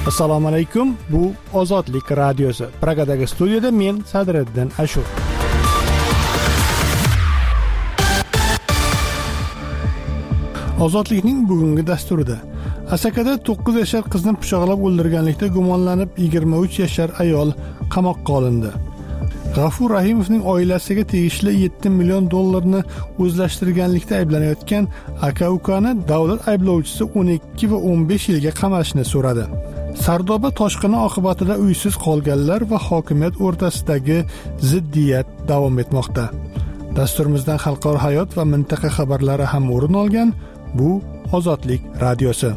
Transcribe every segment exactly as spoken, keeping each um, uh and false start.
Assalomu alaykum. Bu Ozodlik radiosi. Pragadagi studiyada men Sadriddin Ashur. Ozodlikning bugungi dasturida Asakada to'qqiz yashar qizni pichoqlab o'ldirganlikda gumonlanib yigirma uch yashar ayol qamoqqa olindi. G'afur Rahimovning oilasiga tegishli yetti million dollarni o'zlashtirganlikda ayblanayotgan aka-ukani davlat ayblovchisi o'n ikki va o'n besh yilga qamashni so'radi. Sardoba toshqini oqibatida uysiz qolganlar va hokimiyat o'rtasidagi ziddiyat davom etmoqda. Dasturimizdan xalqaro hayot va mintaqa xabarlari ham o'rin olgan. Bu Ozodlik radiosi.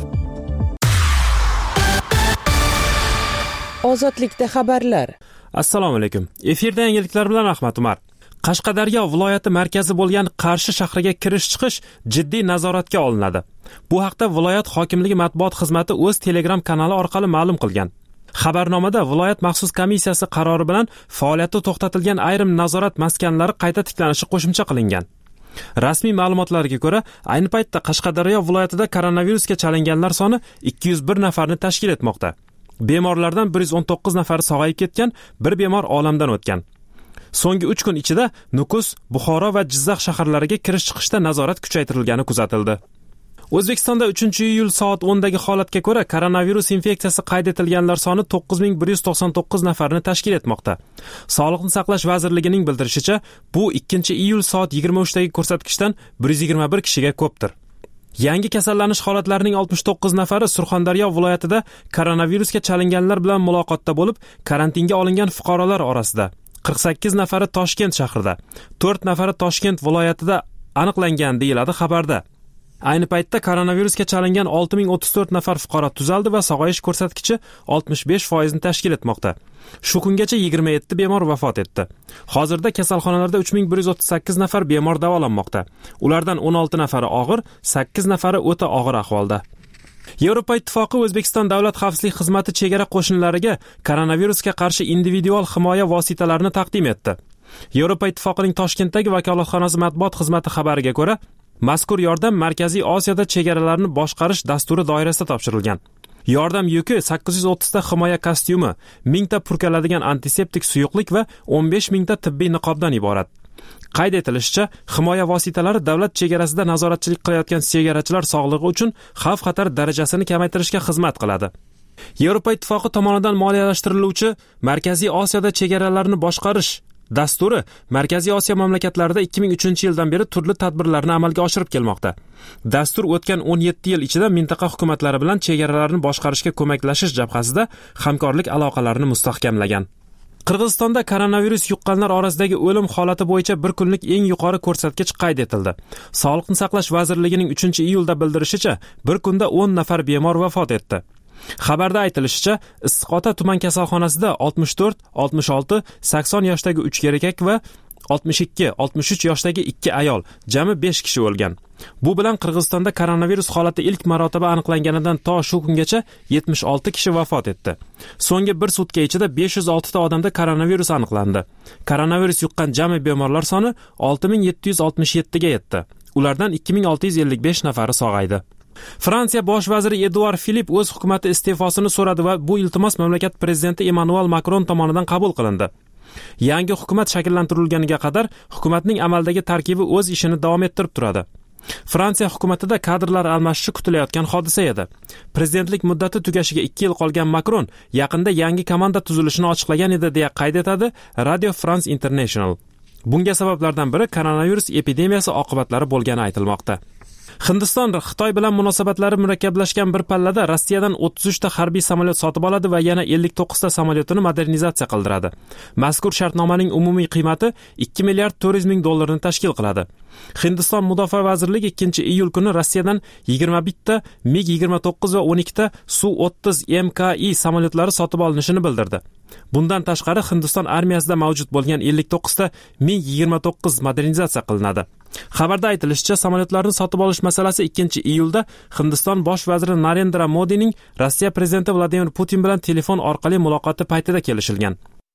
Ozodlikda xabarlar. Assalomu alaykum. Efirda yangiliklar bilan Ahmad Umar. Qashqadaryo viloyati markazi bo'lgan Qarshi shahriga kirish-chiqish jiddiy nazoratga olinadi. Bu haqda viloyat hokimligi matbuot xizmati o'z Telegram kanali orqali ma'lum qilgan. Xabarnomada viloyat maxsus komissiyasi qarori bilan faoliyati to'xtatilgan ayrim nazorat maskanlari qayta tiklanishi qo'shimcha qilingan. Rasmiy ma'lumotlarga ko'ra, ayni paytda Qashqadaryo viloyatida koronavirusga chalinganlar soni ikki yuz bir nafarni tashkil etmoqda. Bemorlardan bir yuz o'n to'qqiz nafari sog'ayib ketgan, bir bemor olamdan o'tgan. So'nggi uch kun ichida Nukus, Buxoro va Jizzax shaharlariga kirish-chiqishda nazorat kuchaytirilgani kuzatildi. O'zbekistonda uchinchi iyul soat o'ndagi holatga ko'ra koronavirus infeksiyasi qayd etilganlar soni to'qqiz ming bir yuz to'qson to'qqiz nafarni tashkil etmoqda. Sog'liqni saqlash vazirligining bildirishicha, bu ikkinchi iyul soat yigirma uchdagi ko'rsatkichdan bir yuz yigirma bir kishiga ko'pdir. Yangi kasallanish holatlarining oltmish to'qqiz nafari Surxondaryo viloyatida koronavirusga chalinganlar bilan muloqotda bo'lib, karantinga olingan fuqarolar orasida. qirq sakkiz nafari Toshkent shahrida, to'rt nafari Toshkent viloyatida aniqlangan deyiladi xabarda. Ayni paytda koronavirusga chalingan olti ming o'ttiz to'rt nafar fuqaro tuzaldi va sog'ayish ko'rsatkichi oltmish besh foiz ni tashkil etmoqda. Shu kungacha yigirma yetti bemor vafot etdi. Hozirda kasalxonalarda uch ming bir yuz o'ttiz sakkiz nafar bemor davolanmoqda. Ulardan o'n olti nafari og'ir, sakkiz nafari o'ta og'ir ahvolda. Yevropa Ittifoqi O'zbekiston Davlat xavfsizlik xizmati chegara qo'shinlariga koronavirusga qarshi individual himoya vositalarini taqdim etdi. Yevropa Ittifoqining Toshkentdagi vakolatxonasi matbuot xizmati xabariga ko'ra, mazkur yordam Markaziy Osiyoda chegaralarni boshqarish dasturi doirasida topshirilgan. Yordam yuki sakkiz yuz o'ttiz ta himoya kostyumi, ming ta purkaladigan antiseptik suyuqlik va o'n besh ming ta tibbiy niqobdan iborat. Qayd etilishicha, himoya vositalari davlat chegarasida nazoratchilik qilayotgan chegarachilar sog'lig'i uchun xavf-xatar darajasini kamaytirishga xizmat qiladi. Yevropa Ittifoqi tomonidan moliyalashtiriluvchi Markaziy Osiyoda chegaralarni boshqarish dasturi Markaziy Osiyo mamlakatlarida ikki ming uchinchi yildan beri turli tadbirlarni amalga oshirib kelmoqda. Dastur o'tgan o'n yetti yil ichida mintaqa hukumatlari bilan chegaralarni boshqarishga ko'maklashish jabhasida hamkorlik aloqalarini mustahkamlagan. Qirg'izistonda koronavirus yuqqanlar orasidagi o'lim holati bo'yicha bir kunlik eng yuqori ko'rsatkich qayd etildi. Sog'liqni saqlash vazirligining uchinchi iyulda bildirishicha, bir kunda o'n nafar bemor vafot etdi. Xabarda aytilishicha, Issiqota tuman kasalxonasida oltmish to'rt, oltmish olti, sakson yoshdagi uch erkak va oltmish ikki, oltmish uch yoshdagi ikki ayol, jami besh kishi o'lgan. Bu bilan Qirg'izistonda koronavirus holati ilk marotaba aniqlanganidan to shu kungacha yetmish olti kishi vafot etdi. So'nggi bir sutka ichida besh yuz olti ta odamda koronavirus aniqlandi. Koronavirus yuqqan jami bemorlar soni olti ming yetti yuz oltmish yetti ga yetdi. Ulardan ikki ming olti yuz ellik besh nafari sog'aydi. Fransiya bosh vaziri Edouard Philippe o'z hukumati iste'fosini so'radi va bu iltimos mamlakat prezidenti Emmanuel Macron tomonidan qabul qilindi. Yangi hukumat shakllantirilganiga qadar hukumatning amaldagi tarkibi o'z ishini davom ettirib turadi. Fransiya hukumatida kadrlar almashishi kutilayotgan hodisa edi. Prezidentlik muddati tugashiga ikki yil qolgan Macron yaqinda yangi komanda tuzilishini ochiqlagan edi deya qayd etadi Radio France International. Bunga sabablardan biri koronavirus epidemiyasi oqibatlari bo'lgani aytilmoqda. Hindiston Xitoy bilan munosabatlari murakkablashgan bir pallada Rossiyadan o'ttiz uch ta harbiy samolyot sotib oladi va yana ellik to'qqiz ta samolyotini modernizatsiya qildiradi. Mazkur shartnomaning umumiy qiymati ikki milliard to'rt yuz ming dollarni tashkil qiladi. Hindiston Mudofaa vazirligi ikkinchi iyul kuni Rossiyadan yigirma bitta mig yigirma to'qqiz va o'n ikki ta Su o'ttiz M K I samolyotlari sotib olinishini bildirdi. Bundan tashqari Hindiston armiyasida mavjud bo'lgan ellik to'qqiz ta mig yigirma to'qqiz modernizatsiya qilinadi. Xabarda aytilishicha, samolyotlarni sotib olish masalasi ikkinchi iyulda Hindiston bosh vaziri Narendra Modining Rossiya prezidenti Vladimir Putin bilan telefon orqali muloqoti paytida kelishilgan.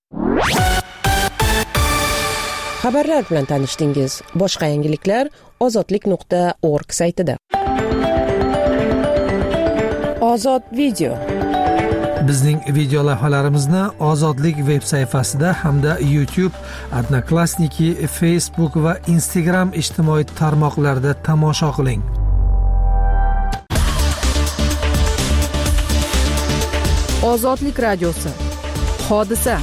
Xabarlar bilan tanishdingiz. Boshqa yangiliklar ozodlik nuqta org saytida. Ozod video. Bizning video lavhalarimizni Ozodlik veb sayfasida hamda YouTube, Odnoklassniki, Facebook va Instagram ijtimoiy tarmoqlarida tomosha qiling. Ozodlik radiosi. Hodisa.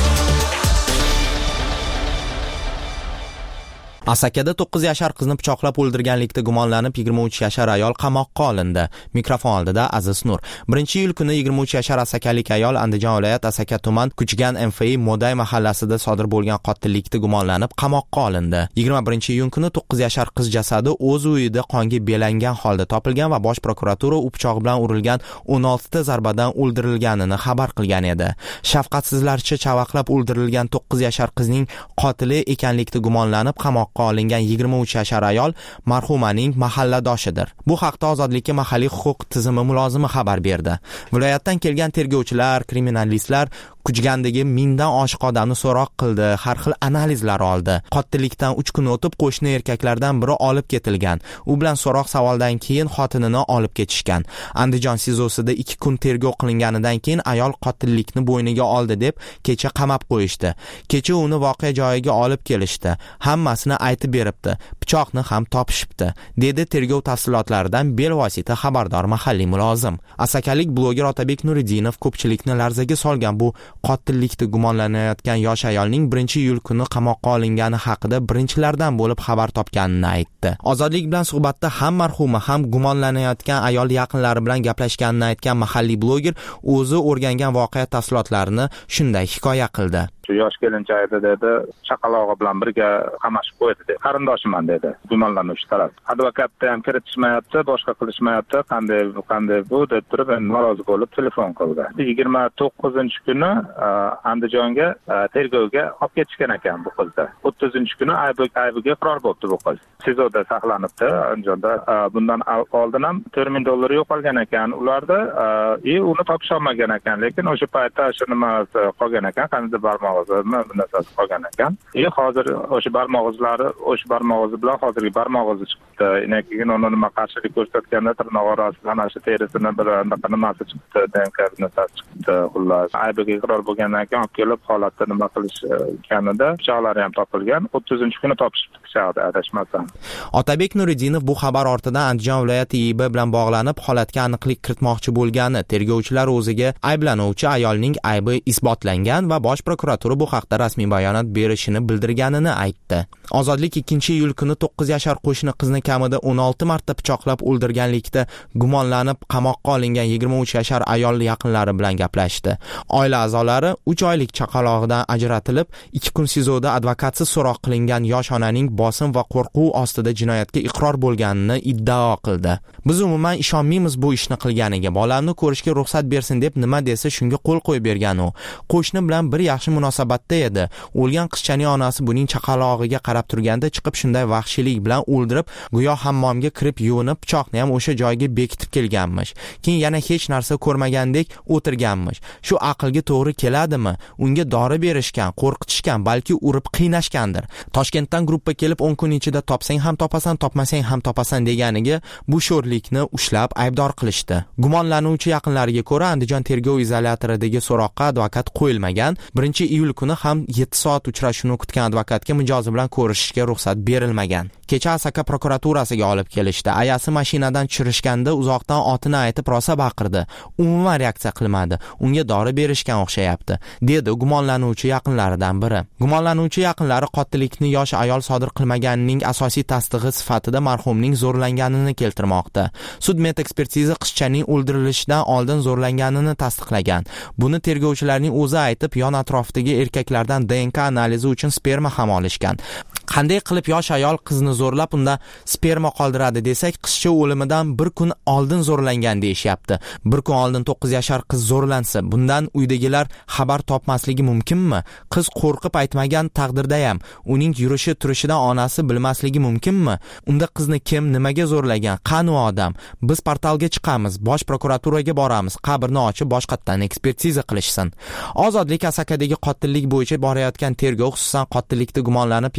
Asakada to'qqiz yashar qizni pichoqlab o'ldirganlikda gumonlanib yigirma uch yashar ayol qamoqqa olindi. Mikrofon oldida Aziz Nur. birinchi iyul kuni yigirma uch yashar asakalik ayol Andijon viloyat Asaka tuman Kuchgan M F I Moday mahallasida sodir bo'lgan qotillikda gumonlanib qamoqqa olindi. yigirma birinchi iyun kuni to'qqiz yashar qiz jasadi o'z uyida qonga belangan holda topilgan va bosh prokuratura u pichoq bilan urilgan o'n olti ta zarbadan o'ldirilganini xabar qilgan edi. Shafqatsizlarcha chavaqlab o'ldirilgan to'qqiz yashar qizning qotili ekanlikda gumonlanib qamoqqa olingan yigirma uch yashar ayol marhumaning mahalladoshidir. Bu haqda Ozodlikka mahalliy huquq tizimi mulozimi xabar berdi. Viloyatdan kelgan tergovchilar, kriminalistlar Kuchgandagi mingdan oshiq odamni so'roq qildi, har xil analizlar oldi. Qotillikdan uch kun o'tib qo'shni erkaklardan biri olib ketilgan. U bilan so'roq savoldan keyin xotinini olib ketishgan. Andijon sizosida ikki kun tergov qilinganidan keyin ayol qotillikni bo'yniga oldi deb kecha qamab qo'yishdi. Kecha uni voqea joyiga olib kelishdi. Hammasini aytib beribdi. Pichoqni ham topishibdi, dedi tergov tafsilotlaridan bevosita xabardor mahalliy mulozim. Asakalik bloger Otabek Nuriddinov ko'pchilikni larzaga solgan bu qotillikda gumonlanayotgan yosh ayolning birinchi iyul kuni qamoqqa olingani haqida birinchilardan bo'lib xabar topganini aytdi. Ozodlik bilan suhbatda ham marhuma ham gumonlanayotgan ayol yaqinlari bilan gaplashganini aytgan mahalliy bloger o'zi o'rgangan voqea tafsilotlarini shunday hikoya qildi. Shu yosh kelinchakda dedi, chaqalog'i bilan birga qamashib qo'ydi dedi. Qarindoshiman dedi. Gumonlanuvchi taraf. Advokatni ham kiritishmayapti, boshqa qilishmayapti. Qanday bu, qanday bu deb turib, norozi bo'lib telefon qildi. yigirma to'qqizinchi kuni Andijonga tergovga olib ketishgan ekan bu qizni. o'ttizinchi kuni aybiga iqror bo'libdi bu qiz. Sizoda saqlanibdi Andijonda. Bundan oldin ham to'rt ming dollar yo'qolgan ekan ularda, e uni topisha olmagan ekan, lekin o'sha paytda shu nima qolgan ekan, qanday barmoq narsasi qolgan ekan. E hozir o'sha barmoq izlari, o'sha barmoq izi bilan hozirgi barmoq izi chiqdi. Yana keyin uni nima qarshilik ko'rsatganda tirnoq orasidan ana shu terisini bir anaqa nimasi chiqdi, D N K narsasi chiqdi. Xullas, aybiga iqror bo'lgandan keyin olib kelib holatda nima qilishganida pichoqlari ham topilgan. o'ttizinchi kuni topishibdi pichoqni, adashmasam. Otabek Nuriddinov bu xabar ortidan Andijon viloyati I B bilan bog'lanib holatga aniqlik kiritmoqchi bo'lgani, tergovchilar o'ziga ayblanuvchi ayolning aybi isbotlangan va bosh prokuratura bu haqda rasmiy bayonot berishini bildirganini aytdi. Ozodlik ikkinchi iyul kuni to'qqiz yashar qo'shni qizni kamida o'n olti marta pichoqlab o'ldirganlikda gumonlanib qamoqqa olingan yigirma uch yashar ayol yaqinlari bilan gaplashdi. Oila a'zolari uch oylik chaqalog'idan ajratilib, ikki kun sizoda advokatsiz so'roq qilingan yosh onaning bosim va qo'rquv ostida jinoyatga iqror bo'lganini iddao qildi. Biz umuman ishonmaymiz bu ishni qilganiga. Bolamni ko'rishga ruxsat bersin deb nima desa shunga qo'l qo'yib bergan u. Qo'shni bilan bir yaxshi munosabatda edi. O'lgan qizchaning onasi buning chaqalog'iga qarab turganda chiqib shunday vahshiylik bilan o'ldirib, go'yo hammomga kirib yuvinib, pichoqni ham o'sha joyga bekitib kelganmish. Keyin yana hech narsa ko'rmagandek o'tirganmish. Shu aqlga to'g'ri keladimi? Unga dori berishgan, qo'rqitishgan, balki urib qiynashgandir. Toshkentdan gruppa kelib o'n kun ichida topsang ham topasan, topmasang ham topasan deganiga bu sho'rlikni ushlab aybdor qilishdi. Gumonlanuvchi yaqinlariga ko'ra Andijon tergov izolyatoridagi so'roqqa advokat qo'yilmagan. birinchi iyul kuni ham yetti soat uchrashuvni kutgan advokatga mijozi bilan ko'rishishga ruxsat berilmagan. Kecha Asaka prokuraturasiga olib kelishdi. Ayasi mashinadan tushirishganda uzoqdan otini aytib rosa baqirdi. Umuman reaksiya qilmadi. Unga dori berishgan o'xshayapti, dedi gumonlanuvchi yaqinlaridan biri. Gumonlanuvchi yaqinlari qotillikni yosh ayol sodir qilmaganining asosiy tasdig'i sifatida marhumning zo'rlanganini keltirmoqda. Sud medekspertiza qizchaning o'ldirilishidan oldin zo'rlanganini tasdiqlagan. Buni tergovchilarning o'zi aytib, yon atrofdagi erkaklardan D N K analizi uchun sperma ham olishgan. Qanday qilib yosh ayol qizni zo'rlab unda sperma qoldiradi desak, qizcha o'limidan bir kun oldin zo'rlangan deyishyapti. Bir kun oldin to'qqiz yashar qiz zo'rlansa, bundan uydagilar xabar topmasligi mumkinmi? Qiz qo'rqib aytmagan taqdirda ham uning yurishi turishidan onasi bilmasligi mumkinmi? Unda qizni kim, nimaga zo'rlagan? Qani odam? Biz portalga chiqamiz, bosh prokuraturaga boramiz, qabrni ochib boshqatdan ekspertiza qilishsin. Ozodlik Asakadagi qotillik bo'yicha borayotgan tergov, xususan qotillikda gumonlanib yigirma uch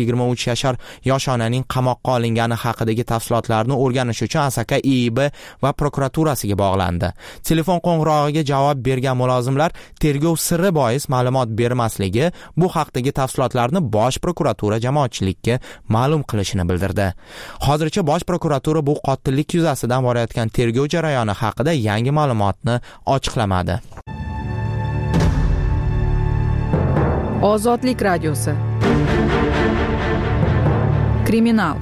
uch yashar yosh onaning qamoqqa olingani haqidagi tafsilotlarni o'rganish uchun Asaka I I B va prokuraturasiga bog'landi. Telefon qo'ng'irog'iga javob bergan mulozimlar tergov siri bois ma'lumot bermasligi, bu haqdagi tafsilotlarni Bosh prokuratura jamoatchilikka ma'lum qilishini bildirdi. Hozircha Bosh prokuratura bu qotillik yuzasidan borayotgan tergov jarayoni haqida yangi ma'lumotni ochiqlamadi. Ozodlik radiosi. Kriminal.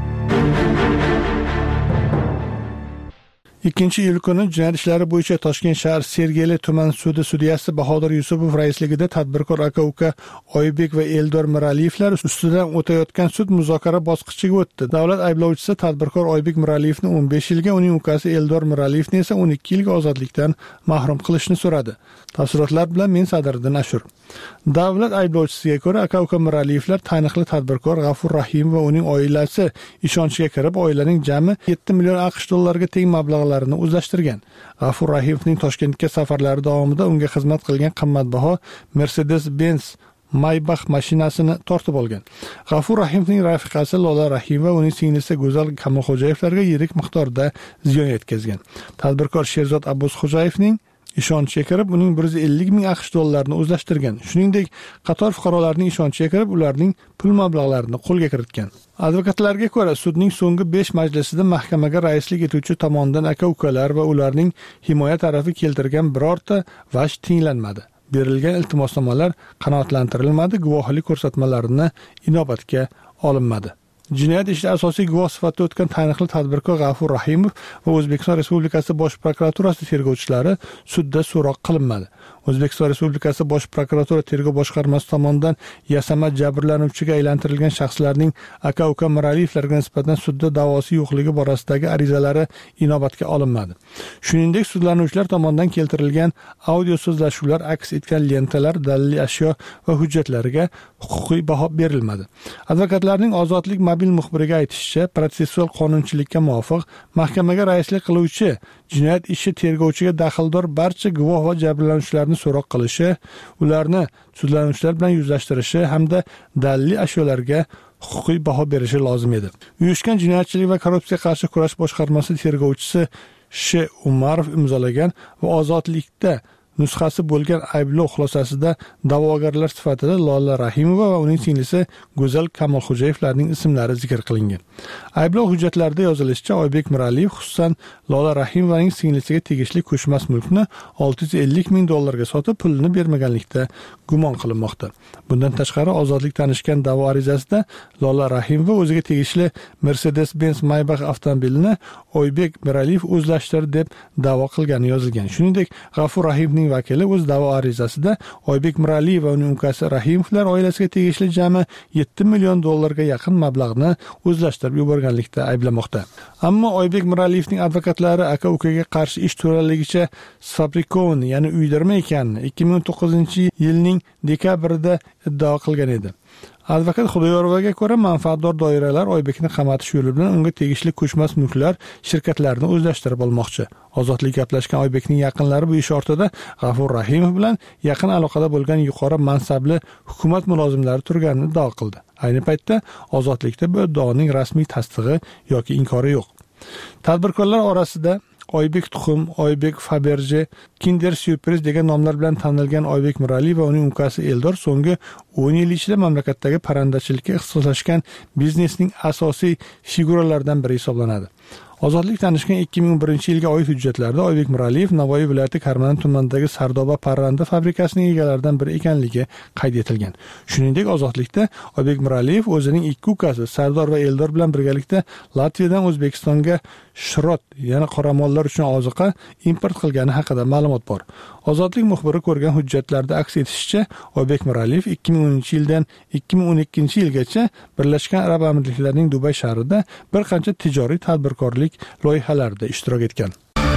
ikkinchi iyul kuni jinoyat ishlari bo'yicha Toshkent shahar Sergeli tuman sudi sudyasi Bahodir Yusupov raisligida tadbirkor aka-uka Oybek va Eldor Miraliyevlar ustidan o'tayotgan sud muzokara bosqichiga o'tdi. Davlat ayblovchisi tadbirkor Oybek Miraliyevni o'n besh yilga, uning ukasi Eldor Miraliyevni esa o'n ikki yilga ozodlikdan mahrum qilishni so'radi. Tafsilotlar bilan men Sadriddin Ashur. Davlat ayblovchisiga ko'ra, aka-uka Miraliyevlar taniqli tadbirkor G'afur Rahim va uning oilasi ishonchiga kirib, oilaning jami yetti million AQSh dollariga teng mablag'larini o'zlashtirgan. G'afur Rahimovning Toshkentga safarlari davomida unga xizmat qilgan qimmatbaho Mercedes-Benz Maybach mashinasini tortib olgan. G'afur Rahimovning rafiqasi Lola Rahim va uning singlisi Go'zal Kamolxo'jayevlarga yirik miqdorda ziyon yetkazgan. Tadbirkor Sherzod Abbosxo'jayevning ishonchiga kirib, uning bir yuz ellik ming AQSh dollarini o'zlashtirgan. Shuningdek, qator fuqarolarning ishonchiga kirib, ularning pul mablag'larini qo'lga kiritgan. Advokatlarga ko'ra, sudning so'nggi besh majlisida mahkamaga raislik etuvchi tomonidan aka-ukalar va ularning himoya tarafi keltirgan birorta vaj tinglanmadi. Berilgan iltimosnomalar qanoatlantirilmadi, guvohlik ko'rsatmalarini inobatga olinmadi. Jinoyat ishida asosiy guvoh sifatida o'tgan taniqli tadbirkor G'afur Rahimov va O'zbekiston Respublikasi Bosh prokuraturasi tergovchilari sudda so'roq qilinmadi. O'zbekiston Respublikasi Bosh prokuratura tergov boshqarmasi tomonidan yasama jabrlanuvchiga aylantirilgan shaxslarning aka-uka Miraliyevlarga nisbatan sudda da'vosi yo'qligi borasidagi arizalari inobatga olinmadi. Shuningdek, sudlanuvchilar tomonidan keltirilgan audio so'zlashuvlar aks etgan lentalar, daliliy ashyo va hujjatlariga huquqiy baho berilmadi. Advokatlarning ozodlik mobil muxbiriga aytishicha, protsessual qonunchilikka muvofiq mahkamaga raislik qiluvchi jinoyat ishi tergovchiga daxldor barcha guvoh va jabrlanuvchilarni so'roq qilishi, ularni sudlanuvchilar bilan yuzlashtirishi hamda daliliy ashyolarga huquqiy baho berishi lozim edi. Uyushgan jinoyatchilik va korrupsiyaga qarshi kurash boshqarmasi tergovchisi Sh. Umarov imzolagan va ozodlikda nusxasi bo'lgan ayblov xulosasida da'vogarlar sifatida Lola Rahimova va uning singlisi Go'zal Kamolxo'jayevlarning ismlari zikr qilingan. Ayblov hujjatlarida yozilishicha, Oybek Miraliyev xususan Lola Rahimovaning singlisiga tegishli ko'chmas mulkni olti yuz ellik ming dollarga sotib, pulini bermaganlikda gumon qilinmoqda. Bundan tashqari, ozodlik tanishgan da'vo arizasida Lola Rahimova o'ziga tegishli Mercedes-Benz Maybach avtomobilini Oybek Miraliyev o'zlashtirdi deb da'vo qilgani yozilgan. Shuningdek, G'afur Rahimning vakili o'z da'vo arizasida Oybek Miraliyev va uning ukasi Rahimovlar oilasiga tegishli jami yetti million dollarga yaqin mablag'ni o'zlashtirib yuborganlikda ayblamoqda. Ammo Oybek Miraliyevning advokatlari aka-ukaga qarshi ish to'laligicha fabrikon, ya'ni uydirma ekanini ikki ming o'n to'qqizinchi yilning dekabrida iddao qilgan edi. Advokat Xudoyorovaga ko'ra, manfaatdor doiralar Oybekni qamatish yo'li bilan unga tegishli ko'chmas mulklar shirkatlarini o'zlashtirib olmoqchi. Ozodlik gaplashgan Oybekning yaqinlari bu ish ortida G'afur Rahimov bilan yaqin aloqada bo'lgan yuqori mansabli hukumat mulozimlari turganini iddao qildi. Ayni paytda ozodlikda bu iddaoning rasmiy tasdig'i yoki inkori yo'q. Tadbirkorlar orasida Oybek Tuxum, Oybek Faberje, Kinder Surprise degan nomlar bilan tanilgan Oybek Miraliyev va uning ukasi Eldor so'nggi o'n yil ichida mamlakatdagi parrandachilikka ixtisoslashgan biznesning asosiy figuralaridan biri hisoblanadi. Ozodlik tanishgan ikki ming o'n birinchi yilga oid hujjatlarda Oybek Miraliyev Navoiy viloyati Karmana tumanidagi Sardoba parranda fabrikasining egalaridan biri ekanligi qayd etilgan. Shuningdek, ozodlikda Oybek Miraliyev o'zining ikki ukasi Sardor va Eldor bilan birgalikda Latviyadan O'zbekistonga shirot, ya'ni qoramollar uchun oziqa import qilgani haqida ma'lumot bor. Ozodlik muxbiri ko'rgan hujjatlarda aks etishicha, Oybek Miraliyev ikki ming o'ninchi yildan ikki ming o'n ikkinchi yilgacha Birlashgan Arab Amirliklarining Dubay shahrida bir qancha tijoriy tadbirkorlik loyihalarida ishtirok etgan.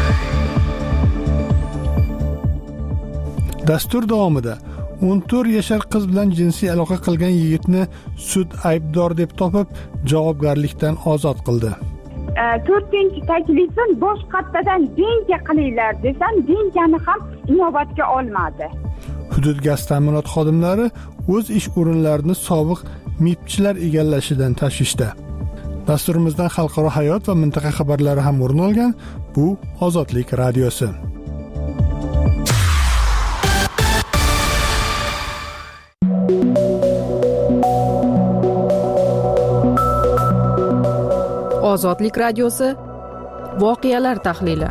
Dastur davomida o'n to'rt yashar qiz bilan jinsiy aloqa qilgan yigitni sud aybdor deb topib, javobgarlikdan ozod qildi. to'rtinchi taklifim bosh qattadan denga qilinglar desam, dengani ham inobatga olmadi. Hudud gaz ta'minot xodimlari o'z ish o'rinlarini sobiq mibchilar egallashidan tashvishda. Dasturimizdan xalqaro hayot va mintaqa xabarlari ham o'rin olgan. Bu Ozodlik radiosi. Ozodlik radiosi voqealar tahlili.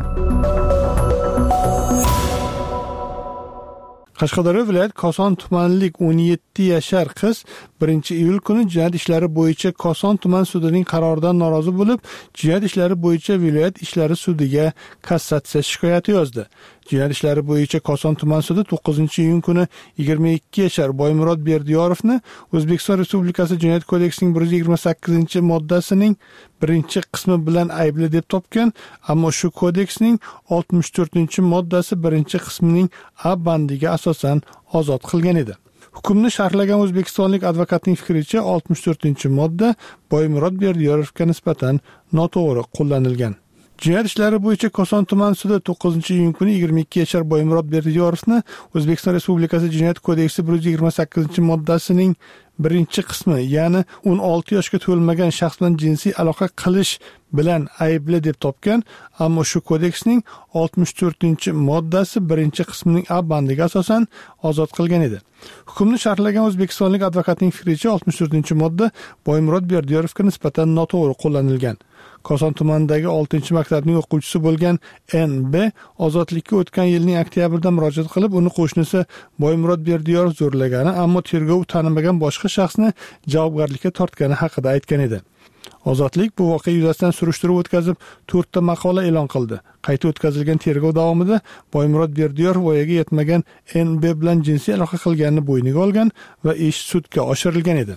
Qashqadaryo viloyat Koson tumanlik o'n yetti yashar qiz birinchi iyul kuni jinoyat ishlari bo'yicha Koson tuman sudining qaroridan norozi bo'lib, jinoyat ishlari bo'yicha viloyat ishlari sudiga kassatsiya shikoyati yozdi. Jinoyat ishlari bo'yicha Koson tuman sudi to'qqizinchi iyun kuni yigirma ikki yashar Boymurod Berdiyorovni O'zbekiston Respublikasi Jinoyat kodeksining bir yuz yigirma sakkizinchi moddasining birinchi qismi bilan aybli deb topgan, ammo shu kodeksning oltmish to'rtinchi moddasi birinchi qismining A bandiga asosan ozod qilgan edi. Hukmni sharhlagan o'zbekistonlik advokatning fikricha oltmish to'rtinchi modda Boymurod Berdiyorovga nisbatan noto'g'ri qo'llanilgan. Jinoyat ishlari bo'yicha Koson tuman sudi to'qqizinchi iyun kuni yigirma ikki yashar Boymurod Berdiyorovni O'zbekiston Respublikasi Jinoyat kodeksi bir yuz yigirma sakkizinchi moddasining birinchi qismi, ya'ni o'n olti yoshga to'lmagan shaxs bilan jinsiy aloqa qilish bilan aybli deb topgan, ammo shu kodeksning oltmish to'rtinchi moddasi birinchi qismining A bandiga asosan ozod qilgan edi. Hukmni sharhlagan o'zbekistonlik advokatning fikricha oltmish to'rtinchi modda Boymurod Berdiyorovga nisbatan noto'g'ri qo'llanilgan. Koson tumanidagi oltinchi maktabning o'quvchisi bo'lgan N B ozodlikka o'tgan yilning oktyabrida murojaat qilib, uni qo'shnisi Boymurod Berdiyorov zo'rlagani, ammo tergov tanimagan boshqa shaxsni javobgarlikka tortgani haqida aytgan edi. Ozodlik bu voqea yuzasidan surishtiruv o'tkazib, to'rtta maqola e'lon qildi. Qayta o'tkazilgan tergov davomida Boymurod Berdiyorov voyaga yetmagan N B bilan jinsiy aloqa qilganini bo'yniga olgan va ish sudga oshirilgan edi.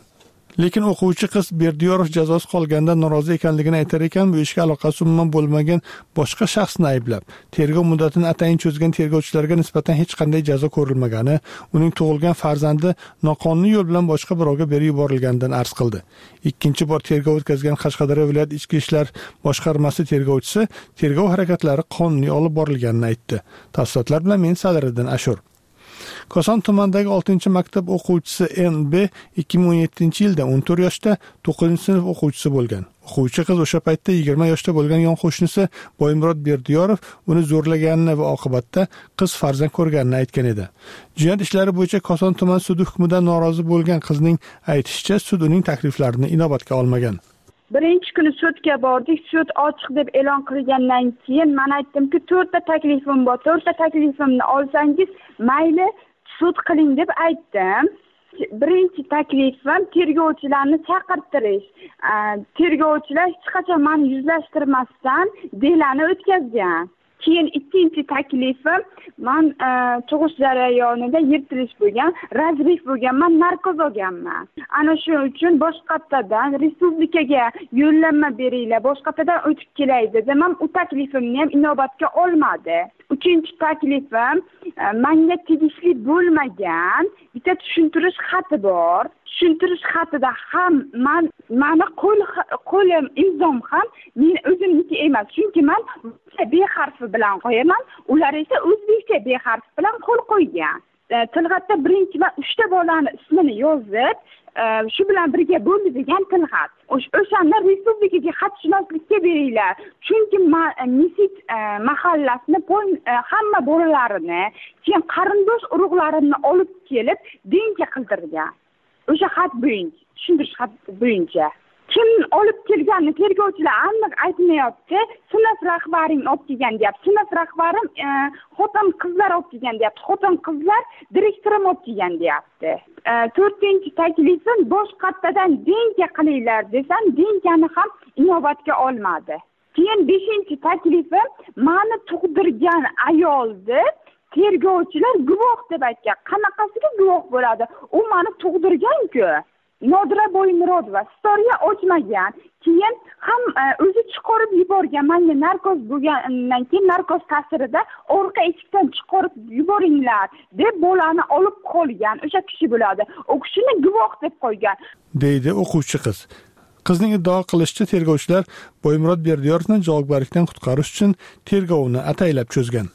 Lekin o'quvchi qiz Berdiyorov jazosi qolganda norozi ekanligini aytar ekan, bu ishga aloqasi umuman bo'lmagan boshqa shaxsni ayblab, tergov muddatini atayin cho'zgan tergovchilarga nisbatan hech qanday jazo ko'rilmagani, uning tug'ilgan farzandi noqonuniy yo'l bilan boshqa birovga berib yuborilganidan arz qildi. Ikkinchi bor tergov o'tkazgan Qashqadaryo viloyat ichki ishlar boshqarmasi tergovchisi tergov harakatlari qonuniy olib borilganini aytdi. Tafsilotlar bilan men Sadiriddin Ashur. Koson tumanidagi oltinchi maktab o'quvchisi N B ikki ming o'n yettinchi yilda o'n to'rt yoshda to'qqizinchi sinf o'quvchisi bo'lgan. O'quvchi qiz o'sha paytda yigirma yoshda bo'lgan yon qo'shnisi Boymurod Berdiyorov uni zo'rlaganini va oqibatda qiz farzand ko'rganini aytgan edi. Jinoyat ishlari bo'yicha Koson tuman sudi hukmidan norozi bo'lgan qizning aytishicha, sud uning takliflarini inobatga olmagan. Birinchi kuni sudga bordik. Sud ochiq deb e'lon qilgandan keyin men aytdimki, to'rtta taklifim bor. To'rtta taklifimni olsangiz, mayli sud qiling deb aytdim. Birinchi taklifim tergovchilarni chaqirtirish. Tergovchilar hech qachon meni yuzlashtirmasdan delani o'tkazgan. Keyin ikkinchi taklifim, men tug'ish jarayonida yirtilish bo'lgan, razrif bo'lgan, men narkoz olganman. Ana shu uchun boshqatadan respublikaga yo'llanma beringlar, boshqatadan o'tib kelay dedim. Men u taklifimni ham inobatga olmadi. Uchinchi taklifim, menga tegishli bo'lmagan bitta tushuntirish xati bor. Tushuntirish xatida ham men meni qo'l qo'lim imzom ham men o'zimniki emas, chunki men B harfi bilan qo'yaman, ular esa o'zbekcha B harfi bilan qo'l qo'ygan. Tilg'atda birinchi va uchta bolani ismini yozib, shu bilan birga bo'ldi degan tilg'at. O'shanda respublikaga xatshunoslikka beringlar. Chunki Misit mahallasini hamma bolalarini, keyin qarindosh urug'larini olib kelib dinga qildirgan. O'sha xat bo'yicha, tushuntirish xat bo'yicha. Kim olib kelganini tergovchilar aniq aytmayapti. Sinf rahbaring olib kelgan deyapti. Sinf rahbarim xotin qizlar olib kelgan deyapti. Xotin qizlar direktorim olib kelgan deyapti. to'rtinchi taklifim, boshqatadan denga qilinglar desam, dengani ham inobatga olmadi. Keyin beshinchi taklifim, meni tug'dirgan ayolni tergovchilar guvoh deb aytgan. Qanaqasiga guvoh bo'ladi? U meni tug'dirgan-ku. Nodira Boymurodova storiya ochmagan. Keyin ham o'zi chiqarib yuborgan. Menga narkoz bo'lgandan keyin narkoz ta'sirida orqa eshikdan chiqarib yuboringlar deb bolani olib qolgan. O'sha kishi bo'ladi. O kishini guvoh deb qo'ygan, deydi o'quvchi qiz. Qizning iddao qilishicha, tergovchilar Boymurod Berdiyorovni javobgarlikdan qutqarish uchun tergovni ataylab cho'zgan.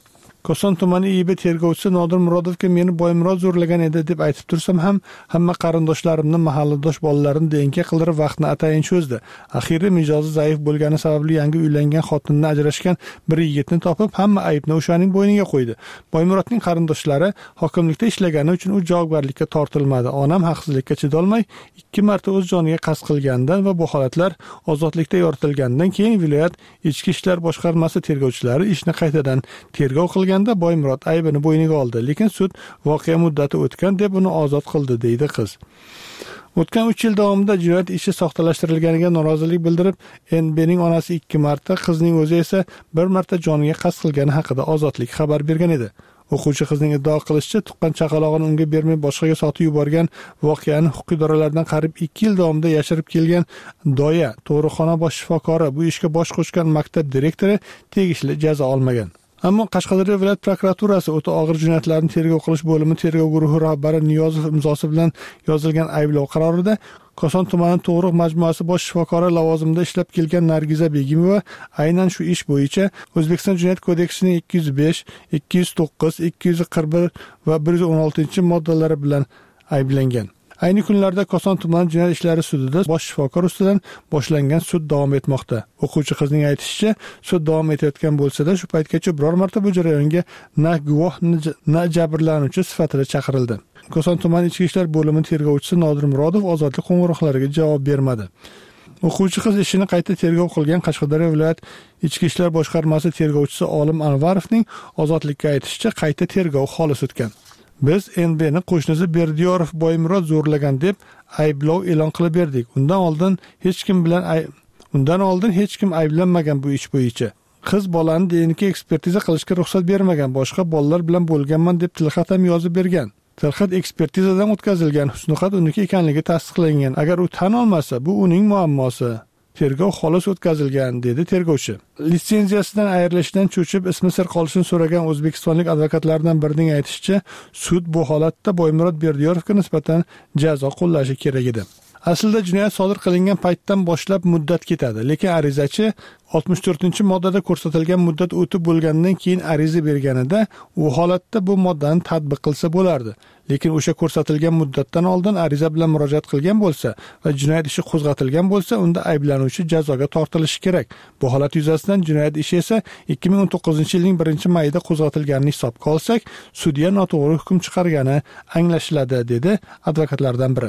Koson tumani I B tergovchisi Nodir Murodovga meni Boymurod zo'rlagan edi deb aytib tursam ham, hamma qarindoshlarimni mahalladosh bolalarini denka qildirib vaqtni atayin cho'zdi. Axiri mijozi zaif bo'lgani sababli yangi uylangan xotinni ajrashgan bir yigitni topib, hamma aybni o'shaning bo'yniga qo'ydi. Boymurodning qarindoshlari hokimlikda ishlagani uchun u javobgarlikka tortilmadi. Onam haqsizlikka chidolmay ikki marta o'z joniga qasd qilgandan va bu holatlar ozodlikda yoritilgandan keyin viloyat ichki ishlar boshqarmasi tergovchilari ishni qaytadan tergov qilganda Boymurod aybini bo'yniga oldi, lekin sud voqea muddati o'tgan deb uni ozod qildi, deydi qiz. O'tgan uch yil davomida jinoyat ishi soxtalashtirilganiga norozilik bildirib, N B'ning onasi ikki marta, qizning o'zi esa bir marta joniga qasd qilgani haqida Ozodlik xabar bergan edi. O'quvchi qizning iddao qilishicha, tuqqan chaqalog'ini unga bermay boshqaga sotib yuborgan voqeani huquqiy idoralardan qariyb ikki yil davomida yashirib kelgan Doya, tug'ruqxona bosh shifokori, bu ishga bosh qo'shgan maktab direktori tegishli jazo olmagan. Ammo Qashqadaryo viloyat prokuraturasi o'ta og'ir jinoyatlarni tergov qilish bo'limi tergov guruhi rahbari Niyozov imzosi bilan yozilgan ayblov qarorida Koson tumani tug'ruq majmuasi bosh shifokori lavozimida ishlab kelgan Nargiza Begimova aynan shu ish bo'yicha O'zbekiston Jinoyat kodeksining ikki yuz besh, ikki yuz to'qqiz, ikki yuz qirq bir va bir yuz o'n oltinchi moddalari bilan ayblangan. Ayni kunlarda Koson tumani jinoyat ishlari sudida bosh shifokor ustidan boshlangan sud davom etmoqda. O'quvchi qizning aytishicha, sud davom etayotgan bo'lsa-da, shu paytgacha biror marta bu jarayonga na guvoh, na jabrlanuvchi sifatida chaqirildi. Koson tumani ichki ishlar bo'limi tergovchisi Nodir Murodov ozodlik qo'ng'iroqlariga javob bermadi. O'quvchi qiz ishini qayta tergov qilgan Qashqadaryo viloyat ichki ishlar boshqarmasi tergovchisi Olim Anvarovning ozodlikka aytishicha, qayta tergov xolis o'tgan. Biz N B'ni qo'shnisi Berdiyorov Boymurod zo'rlagan deb ayblov e'lon qilib berdik. Undan oldin hech kim bilan undan oldin hech kim ayblanmagan bu ish bo'yicha. Qiz bolani D N K ekspertiza qilishga ruxsat bermagan, boshqa bolalar bilan bo'lganman deb tilxat ham yozib bergan. Tilxat ekspertizadan o'tkazilgan, husnixat uniki ekanligi tasdiqlangan. Agar u tan olmasa, bu uning muammosi. Tergov xolis o'tkazilgan, dedi tergovchi. Litsenziyasidan ayrilishidan cho'chib ismi sir qolishini so'ragan o'zbekistonlik advokatlardan birining aytishicha, sud bu holatda Boymurod Berdiyorovga nisbatan jazo qo'llashi kerak edi. Aslida jinoyat sodir qilingan paytdan boshlab muddat ketadi, lekin arizachi oltmish to'rtinchi moddada ko'rsatilgan muddat o'tib bo'lgandan keyin ariza berganida u holatda bu moddani tatbiq qilsa bo'lardi. Lekin o'sha ko'rsatilgan muddatdan oldin ariza bilan murojaat qilgan bo'lsa va jinoyat ishi qo'zg'atilgan bo'lsa, unda ayblanuvchi jazoga tortilishi kerak. Bu holat yuzasidan jinoyat ishi esa ikki ming o'n to'qqizinchi yilning birinchi mayida qo'zg'atilganini hisobga olsak, sudya noto'g'ri hukm chiqargani anglashiladi, dedi advokatlardan biri.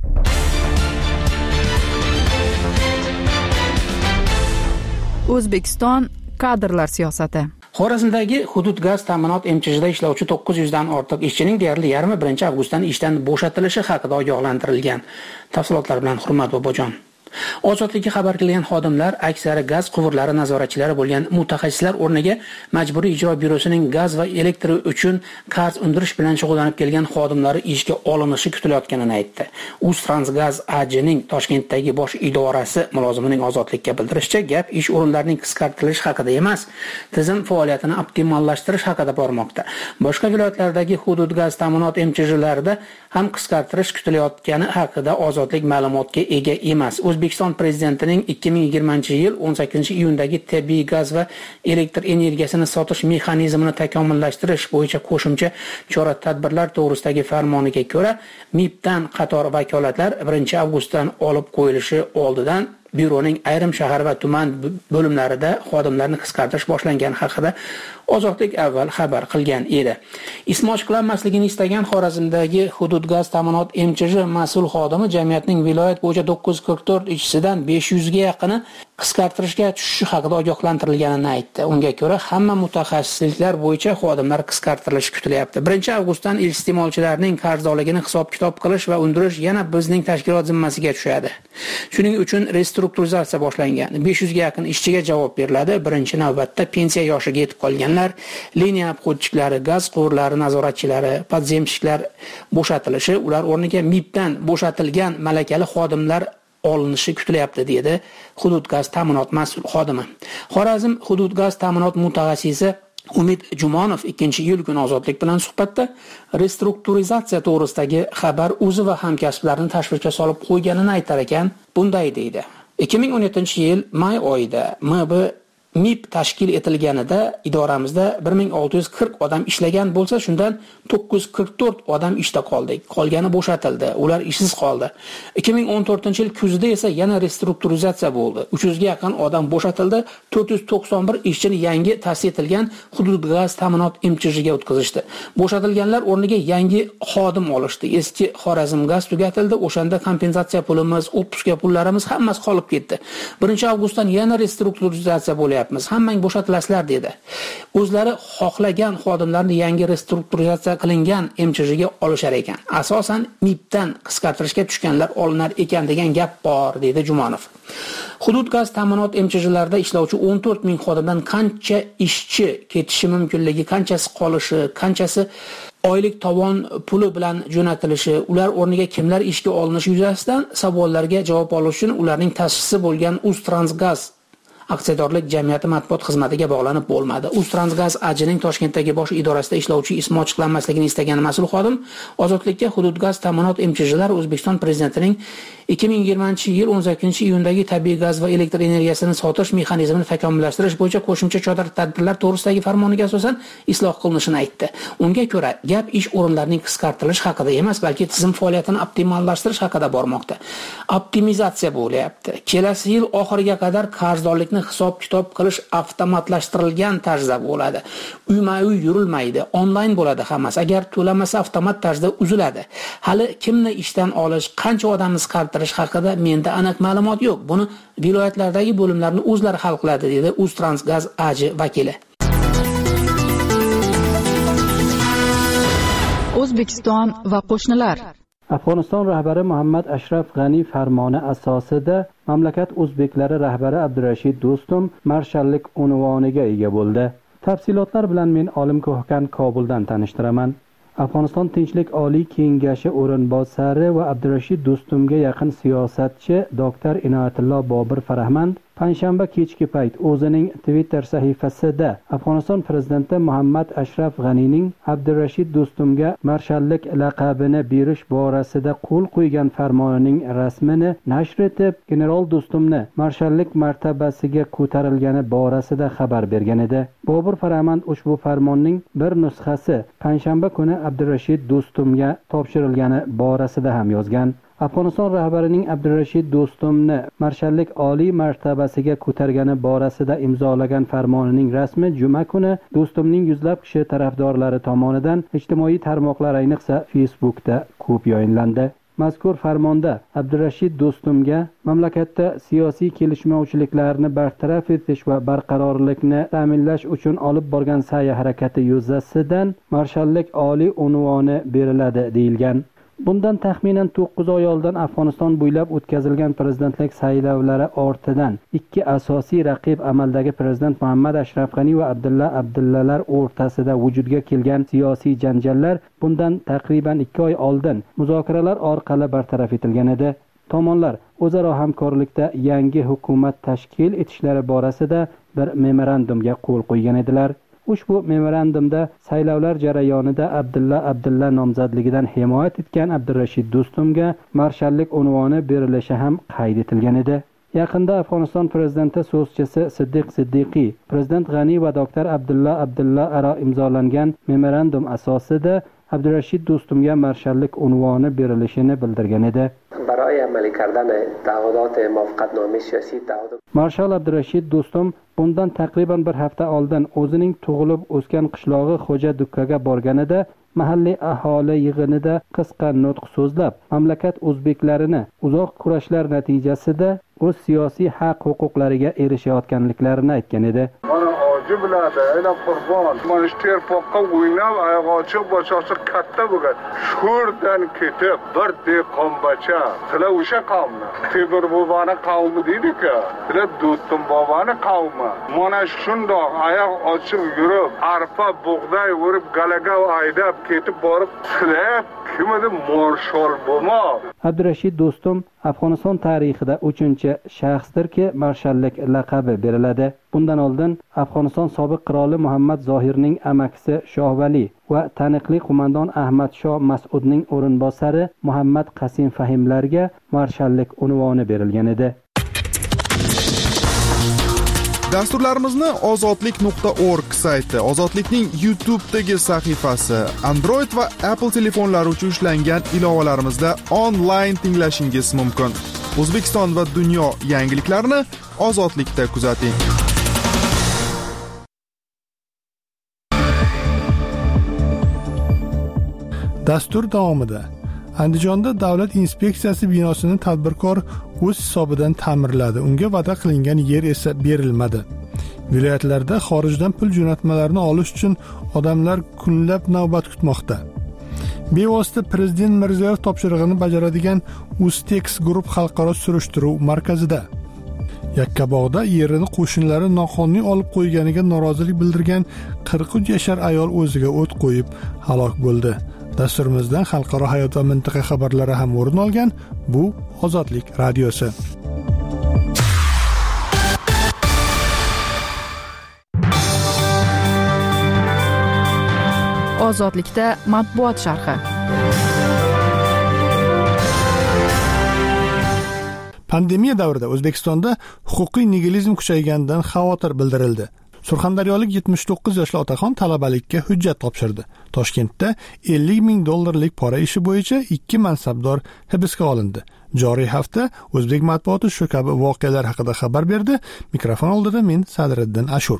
O'zbekiston kadrlar siyosati. Xorazmdagi hudud gaz ta'minot M Ch Jda ishlovchi to'qqiz yuz dan ortiq ishchining deyarli yarmi birinchi avgustdan ishdan bo'shatilishi haqida ogohlantirilgan. Tafsilotlar bilan Hurmat Bobojon. Ozodlikka xabar qilgan xodimlar aksari gaz quvurlari nazoratchilari bo'lgan mutaxassislar o'rniga Majburiy ijro byurosining gaz va elektr uchun qarz undirish bilan shug'ullanib kelgan xodimlari ishga olinishi kutilayotganini aytdi. Uztransgaz A J'ning Toshkentdagi bosh idorasi mulozimining ozodlikka bildirishicha, gap ish o'rinlarining qisqartirilishi haqida emas, tizim faoliyatini optimallashtirish haqida bormoqda. Boshqa viloyatlardagi hudud gaz ta'minot M Ch Jlarida ham qisqartirish kutilayotgani haqida ozodlik ma'lumotga ega emas. O'zbekiston prezidentining ikki ming yigirmanchi yil o'n sakkizinchi iyundagi tabiiy gaz va elektr energiyasini sotish mexanizmini takomillashtirish bo'yicha qo'shimcha chora-tadbirlar to'g'risidagi farmoniga ko'ra, M I Bdan qator vakolatlar birinchi avgustdan olib qo'yilishi oldidan byuroning ayrim shahar va tuman bo'limlarida xodimlarni qisqartirish boshlangani haqida Ozodlik avval xabar qilgan edi. Ismi ochiqlanmasligini istagan Xorazmdagi hudud gaz ta'minot M Ch J mas'ul xodimi jamiyatning viloyat bo'yicha to'qqiz yuz qirq to'rt ishchisidan besh yuz ga yaqini qisqartirishga tushishi haqida ogohlantirilganini aytdi. Unga ko'ra, hamma mutaxassisliklar bo'yicha xodimlar qisqartirilishi kutilyapti. birinchi avgustdan iste'molchilarning qarzdorligini hisob-kitob qilish va undirish yana bizning tashkilot zimmasiga tushadi. Shuning uchun restrukturizatsiya boshlangan. besh yuz ga yaqin ishchiga javob beriladi. Birinchi navbatda pensiya yoshiga yetib qolganlar, liniya obxodchiklari, gaz quvurlari nazoratchilari, podzemshiklar bo'shatilishi, ular o'rniga M I Bdan bo'shatilgan malakali xodimlar olinishi kutilyapti, dedi hudud gaz ta'minot mas'ul xodimi. Xorazm hudud gaz ta'minot mutaxassisi Umid Jumonov ikkinchi iyul kuni Ozodlik bilan suhbatda restrukturizatsiya to'g'risidagi xabar o'zi va hamkasblarini tashvishga solib qo'yganini aytar ekan, bunday deydi. ikki ming o'n yettinchi yil may oyida M B M I P tashkil etilganida idoramizda bir ming olti yuz qirq odam ishlagan bo'lsa, shundan to'qqiz yuz qirq to'rt odam ishda qoldi. Qolgani bo'shatildi. Ular ishsiz qoldi. ikki ming o'n to'rtinchi yil kuzida esa yana restrukturizatsiya bo'ldi. uch yuzga yaqin odam bo'shatildi. to'rt yuz to'qson bir ishchini yangi ta'sis etilgan hudud gaz ta'minot M Ch Jga o'tkazishdi. Bo'shatilganlar o'rniga yangi xodim olishdi. Eski Xorazm gaz tugatildi. O'shanda kompensatsiya pulimiz, otpuska pullarimiz hammasi qolib ketdi. birinchi avgustdan yana restrukturizatsiya bo'lyapmiz. Hammang bo'shatilasizlar dedi. O'zlari xohlagan xodimlarni yangi restrukturizatsiya qilingan M Ch Jga olishar ekan. Asosan M I P dan qisqartirishga tushganlar olinar ekan degan gap bor, dedi Jumonov. Hudud gaz ta'minot M Ch Jlarida ishlovchi o'n to'rt ming xodimdan qancha ishchi ketishi mumkinligi, qanchasi qolishi, qanchasi oylik tovon puli bilan jo'natilishi, ular o'rniga kimlar ishga olinishi yuzasidan savollarga javob olish uchun ularning ta'sischisi bo'lgan Uztransgaz aksiyadorlik jamiyati matbuot xizmatiga bog'lanib bo'lmadi. Uztransgaz A Jning Toshkentdagi bosh idorasida ishlovchi ismi ochiqlanmasligini istagan mas'ul xodim Ozodlikka hudud gaz ta'minot M Ch Jlar O'zbekiston prezidentining ikki ming yigirmanchi yil o'n sakkizinchi iyundagi tabiiy gaz va elektr energiyasini sotish mexanizmini takomillashtirish bo'yicha qo'shimcha chora-tadbirlar to'g'risidagi farmoniga asosan isloh qilinishini aytdi. Unga ko'ra, gap ish o'rinlarining qisqartirilishi haqida emas, balki tizim faoliyatini optimallashtirish haqida bormoqda. Optimizatsiya bo'lyapti. Kelasi yil oxiriga qadar qarzdorlikni hisob-kitob qilish avtomatlashtirilgan tarzda bo'ladi. Uyma-uy yurilmaydi, onlayn bo'ladi hammasi. Agar to'lamasa avtomat tarzda uziladi. Hali kimni ishdan olish, qancha odamni qisqartirish haqida menda aniq ma'lumot yo'q. Buni viloyatlardagi bo'limlarni o'zlari hal qiladi, dedi Uztransgaz A J vakili. O'zbekiston va qo'shnilar. Afg'oniston rahbari Muhammad Ashraf G'ani farmoni asosida mamlakat o'zbeklari rahbari Abdurashid Do'stum marshallik unvoniga ega bo'ldi. Tafsilotlar bilan men Olim Ko'hkan Kobuldan tanishtiraman. Afg'oniston Tinchlik Oliy Kengashi o'rinbosari va Abdurashid Do'stumga yaqin siyosatchi doktor Inoyatullo Bobir Farahmand panshanba kechki payt o'zining Twitter sahifasida Afg'oniston prezidenti Muhammad Ashraf G'anining Abdurashid Do'stumga marshallik laqabini berish borasida qo'l qo'ygan farmonining rasmini nashr etib, general Do'stumni marshallik martabasiga ko'tarilgani borasida xabar bergan edi. Bobir Farahmand ushbu farmonning bir nusxasi panshanba kuni Abdurashid Do'stumga topshirilgani borasida ham yozgan. Afg'oniston rahbarining Abdurashid Do'stumni marshallik oliy martabasiga ko'targani borasida imzolagan farmonining rasmi juma kuni Do'stumning yuzlab kishi tarafdorlari tomonidan ijtimoiy tarmoqlar, ayniqsa Facebookda ko'p yoyinlandi. Mazkur farmonda Abdurashid Do'stumga mamlakatda siyosiy kelishmovchiliklarni bartaraf etish va barqarorlikni ta'minlash uchun olib borgan sa'y harakati yuzasidan marshallik oliy unvoni beriladi deyilgan. Bundan taxminan to'qqiz oy oldin Afg'oniston bo'ylab o'tkazilgan prezidentlik saylovlari ortidan ikki asosiy raqib amaldagi prezident Muhammad Ashraf G'ani va Abdulla Abdullalar o'rtasida vujudga kelgan siyosiy janjallar bundan taqriban ikki oy oldin muzokaralar orqali bartaraf etilgan edi. Tomonlar o'zaro hamkorlikda yangi hukumat tashkil etishlari borasida bir memorandumga qo'l qo'ygan edilar. Ushbu memorandumda saylovlar jarayonida Abdulla Abdulla nomzodligidan himoyat etgan Abdurashid Do'stumga marshallik unvoni berilishi ham qayd etilgan edi. Yaqinda Afg'oniston prezidenti so'zchisi Siddiq Siddiqiy prezident G'ani va doktor Abdulla Abdulla aro imzolangan memorandum asosida Abdurashid Do'stumga marshallik unvoni berilishini bildirgan edi. برای عملی کردن تعهدات موافقتنامه سیاسی تعهد Marshal Abdurashid Do'stum bundan taqriban bir hafta oldin o'zining tug'ilib o'sgan qishlog'i Xo'ja Dukkaga borganida mahalliy aholi yig'inida qisqa nutq so'zlab, mamlakat o'zbeklarini uzoq kurashlar natijasida o'z siyosiy haq-huquqlariga erishayotganliklarini aytgan edi. biladi, ayla qurbon. Mana shu terpoqqa o'ynab, oyog'ochi boshasi katta bo'lgan. Sho'rdan ketib, bir dehqonbacha, sizlar o'sha qavmni, Tebir boboni qavmi deydi-ku. Sizlar Do'stum boboni qavmi. Mana shundoq oyoq ochib yurib, arpa, bug'doy o'rib, galaga aydab ketib borib, sizlar kimidi marshal bo'lmo. Abdurashid Do'stum Afg'oniston tarixida uchinchi shaxsdirki, marshallik laqabi beriladi. Bundan oldin Afg'oniston sobiq qiroli Muhammad Zohirning amakisi Shohvali va taniqli qo'mondon Ahmad Shoh Mas'udning o'rinbosari Muhammad Qasim Fahimlarga marshallik unvoni berilgan edi. Dasturlarimizni ozodlik nuqta org sayti, Ozodlikning YouTube'dagi sahifasi, Android va Apple telefonlari uchun ishlangan ilovalarimizda onlayn tinglashingiz mumkin. O'zbekiston va dunyo yangiliklarini Ozodlikda kuzating. Dastur davomida Andijonda davlat inspeksiyasi binosini tadbirkor o'z hisobidan ta'mirladi. Unga va'da qilingan yer esa berilmadi. Viloyatlarda xorijdan pul jo'natmalarini olish uchun odamlar kunlab navbat kutmoqda. Bevosita Prezident Mirziyoyev topshirig'ini bajaradigan Ustex Group xalqaro surishtiruv markazida Yakkabog'da yerini qo'shnilari noqonuniy olib qo'yganiga norozilik bildirgan qirq uch yashar ayol o'ziga o't qo'yib halok bo'ldi. Dasturimizdan xalqaro hayot va mintaqa xabarlari ham o'rin olgan. Bu Ozodlik radiosi. Ozodlikda matbuot sharhi. Pandemiya davrida O'zbekistonda huquqiy nigilizm kuchayganidan xavotir bildirildi. Surxondaryolik yetmish to'qqiz yoshli otaxon talabalikka hujjat topshirdi. Toshkentda ellik ming dollarlik pora ishi bo'yicha ikki mansabdor hibsga olindi. Joriy hafta o'zbek matbuoti shu kabi voqealar haqida xabar berdi. Mikrofon oldida men Sadriddin Ashur.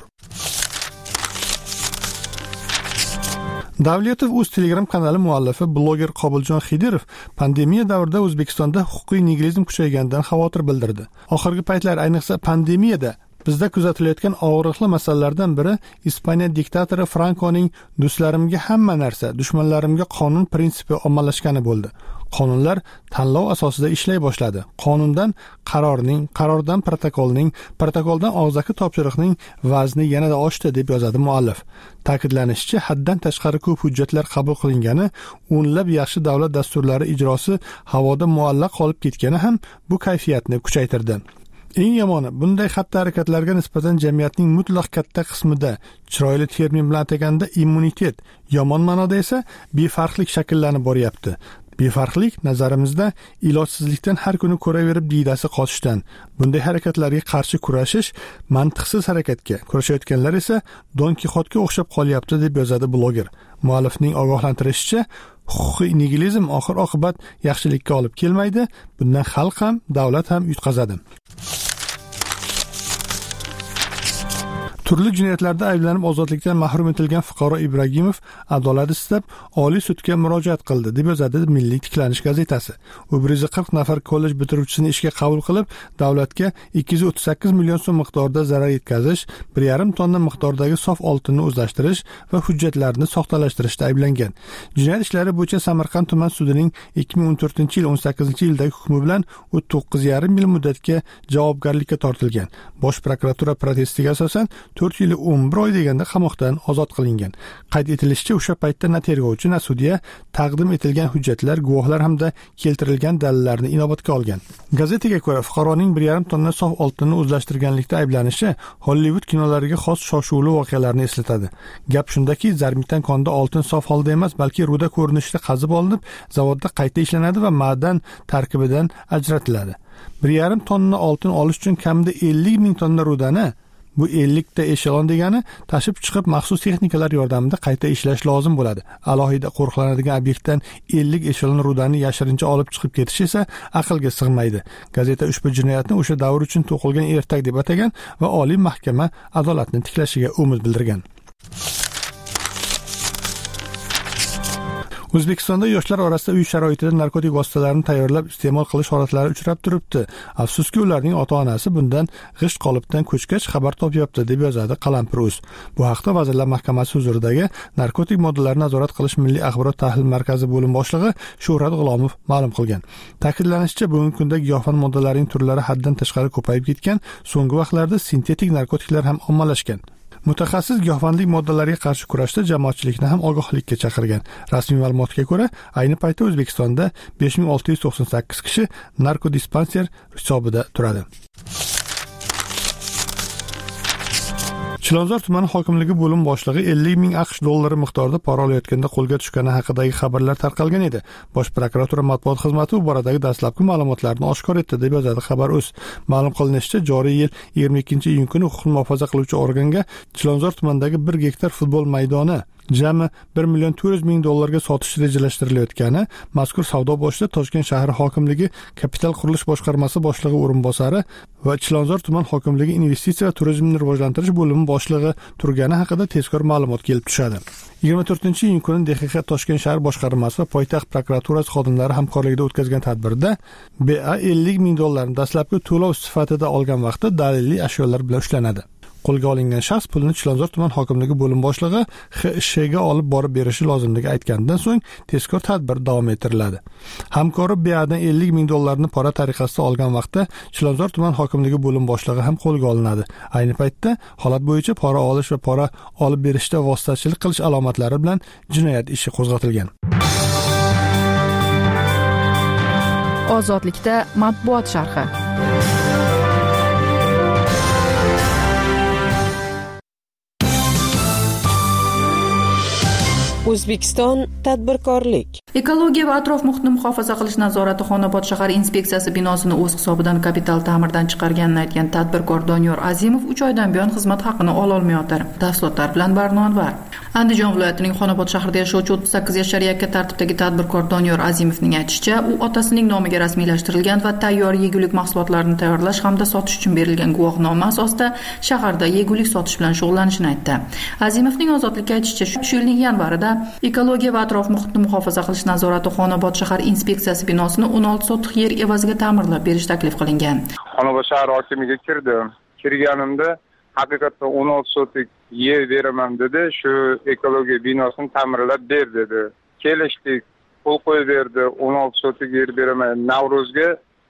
Davletov o'z Telegram kanali muallifi bloger Qobiljon Xidirov pandemiya davrida O'zbekistonda huquqiy nigilizm kuchayganidan xavotir bildirdi. Oxirgi paytlar, ayniqsa pandemiyada bizda kuzatilayotgan og'riqli masalalardan biri Ispaniya diktatori Frankoning do'stlarimga hamma narsa, dushmanlarimga qonun prinsipi ommalashgani bo'ldi. Qonunlar tanlov asosida ishlay boshladi. Qonundan qarorning, qarordan protokolning, protokoldan og'zaki topshiriqning vazni yanada oshdi deb yozadi muallif. Ta'kidlanishicha, haddan tashqari ko'p hujjatlar qabul qilingani, o'nlab yaxshi davlat dasturlari ijrosi havoda muallaq qolib ketgani ham bu kayfiyatni kuchaytirdi. Eng yomoni, bunday xatti-harakatlarga nisbatan jamiyatning mutlaq katta qismida, chiroyli termin bilan ataganda immunitet, yomon ma'noda esa befarqlik shakllanib boryapti. Befarqlik nazarimizda ilojsizlikdan har kuni ko'raverib diydasi qochishdan. Bunday harakatlarga qarshi kurashish mantiqsiz harakatga, kurashayotganlar esa Don Kixotga o'xshab qolyapti deb yozadi bloger. Muallifning ogohlantirishicha, huquqiy nigilizm oxir-oqibat yaxshilikka olib kelmaydi. Bundan xalq ham, davlat ham yutqazadi. Turli jinoyatlarda ayblanib ozodlikdan mahrum etilgan fuqaro Ibragimov adolat istab Oliy sudga murojaat qildi deb yozadi Milliy tiklanish gazetasi. U bir yuz qirq nafar kollej bitiruvchisini ishga qabul qilib, davlatga ikki yuz o'ttiz sakkiz million so'm miqdorida zarar yetkazish, bir yarim tonna miqdordagi sof oltinni o'zlashtirish va hujjatlarni soxtalashtirishda ayblangan. Jinoyat ishlari bo'yicha Samarqand tuman sudining ikki ming o'n to'rtinchi yil o'n sakkizinchi yildagi hukmi bilan u to'qqiz yarim yil muddatga javobgarlikka tortilgan. Bosh prokuratura protestiga asosan to'rt yil o'n bir oy deganda qamoqdan ozod qilingan. Qayd etilishicha, o'sha paytda na tergovchi, na sudya taqdim etilgan hujjatlar, guvohlar hamda keltirilgan dalillarni inobatga olgan. Gazetaga ko'ra, fuqaroning bir yarim tonna sof oltinni o'zlashtirganlikda ayblanishi Hollywood kinolariga xos shov-shuvli voqealarni eslatadi. Gap shundaki, Zarmitan konda oltin sof holda emas, balki ruda ko'rinishida qazib olinib, zavodda qayta ishlanadi va ma'dan tarkibidan ajratiladi. bir yarim tonna oltin olish uchun kamida ellik ming tonna rudani, bu ellik ta eshelon degani, tashib chiqib maxsus texnikalar yordamida qayta ishlash lozim bo'ladi. Alohida qo'riqlanadigan obyektdan ellik eshelon rudani yashirincha olib chiqib ketish esa aqlga sig'maydi. Gazeta ushbu jinoyatni o'sha davr uchun to'qilgan ertak deb atagan va Oliy mahkama adolatni tiklashiga umid bildirgan. O'zbekistonda yoshlar orasida uy sharoitida narkotik vositalarni tayyorlab iste'mol qilish holatlari uchrab turibdi. Afsuski, ularning ota-onasi bundan g'isht qolipdan ko'chgach xabar topyapti deb yozadi Qalampir.uz. Bu haqda Vazirlar Mahkamasi huzuridagi narkotik moddalarni nazorat qilish Milliy axborot tahlil markazi bo'lim boshlig'i Shuhrat G'ulomov ma'lum qilgan. Ta'kidlanishicha, bugungi kunda giyohvand moddalarning turlari haddan tashqari ko'payib ketgan, so'nggi vaqtlarda sintetik narkotiklar ham ommalashgan. Mutaxassis giyohvandlik moddalariga qarshi kurashda jamoatchilikni ham ogohlikka chaqirgan. Rasmiy ma'lumotga ko'ra, ayni paytda O'zbekistonda besh ming olti yuz to'qson sakkiz kishi narkodispanser hisobida turadi. Chilonzor tumani hokimligi bo'lim boshlig'i ellik ming aqsh dollari miqdorida pora olayotganda qo'lga tushgani haqidagi xabarlar tarqalgan edi. Bosh prokuratura matbuot xizmati bu boradagi dastlabki ma'lumotlarni oshkor etdi deb yozadi Xabar.uz. Ma'lum qilinishicha, joriy yil yigirma ikkinchi iyun kuni huquqni muhofaza qiluvchi organga Chilonzor tumanidagi bir gektar futbol maydoni jami bir million to'rt yuz ming dollarga sotish rejalashtirilayotgani mazkur savdo boshida Toshkent shahri hokimligi kapital qurilish boshqarmasi boshlig'i o'rinbosari va Chilonzor tuman hokimligi investitsiya va turizmni rivojlantirish bo'limi boshlig'i turgani haqida tezkor ma'lumot kelib tushadi. yigirma to'rtinchi iyun kuni D X X Toshkent shahar boshqarmasi va poytaxt prokuraturasi xodimlari hamkorligida o'tkazgan tadbirda B A ellik ming dollarni dastlabki to'lov sifatida olgan vaqtda daliliy ashyolar bilan ushlanadi. Qo'lga olingan shaxs pulni Chilonzor tuman hokimligi bo'lim boshlig'i X Sh ga olib borib berishi lozimligi aytgandan so'ng tezkor tadbir davom ettiriladi. Hamkori B A dan ellik ming dollarni pora tariqasida olgan vaqtda Chilonzor tuman hokimligi bo'lim boshlig'i ham qo'lga olinadi. Ayni paytda holat bo'yicha pora olish va pora olib berishda vositachilik qilish alomatlari bilan jinoyat ishi qo'zg'atilgan. Ozodlikda matbuot sharhi. O'zbekiston tadbirkorlik. Ekologiya va atrof muhitni muhofaza qilish nazorati Xonobod shahar inspeksiyasi binosini o'z hisobidan kapital ta'mirdan chiqarganini aytgan tadbirkor Doniyor Azimov uch oydan buyon xizmat haqini ola olmayotir. Tafsilotlar bilan Barno Anvar. Andijon viloyatining Xonobod shahrida yashovchi o'ttiz sakkiz yashar yakka tartibdagi tadbirkor Doniyor Azimovning aytishicha, u otasining nomiga rasmiylashtirilgan va tayyor yegulik mahsulotlarini tayyorlash hamda sotish uchun berilgan guvohnoma asosida shaharda yegulik sotish bilan shug'ullanishini aytdi. Azimovning ozodlikka aytishicha, shu yilning yanvarida ekologiya va atrof muhitni muhofaza qilish nazorati Xonobod shahar inspeksiyasi binosini o'n olti sotix yer evaziga ta'mirlab berish taklif qilingan. Xonobod shahar hokimiga kirdim. Kirganimda haqiqatda o'n olti sotix yer beraman dedi. Shu ekologiya binosini ta'mirlab ber dedi. Kelishdik, qo'l qo'yib berdi. o'n olti sotix yer beraman. Navruzga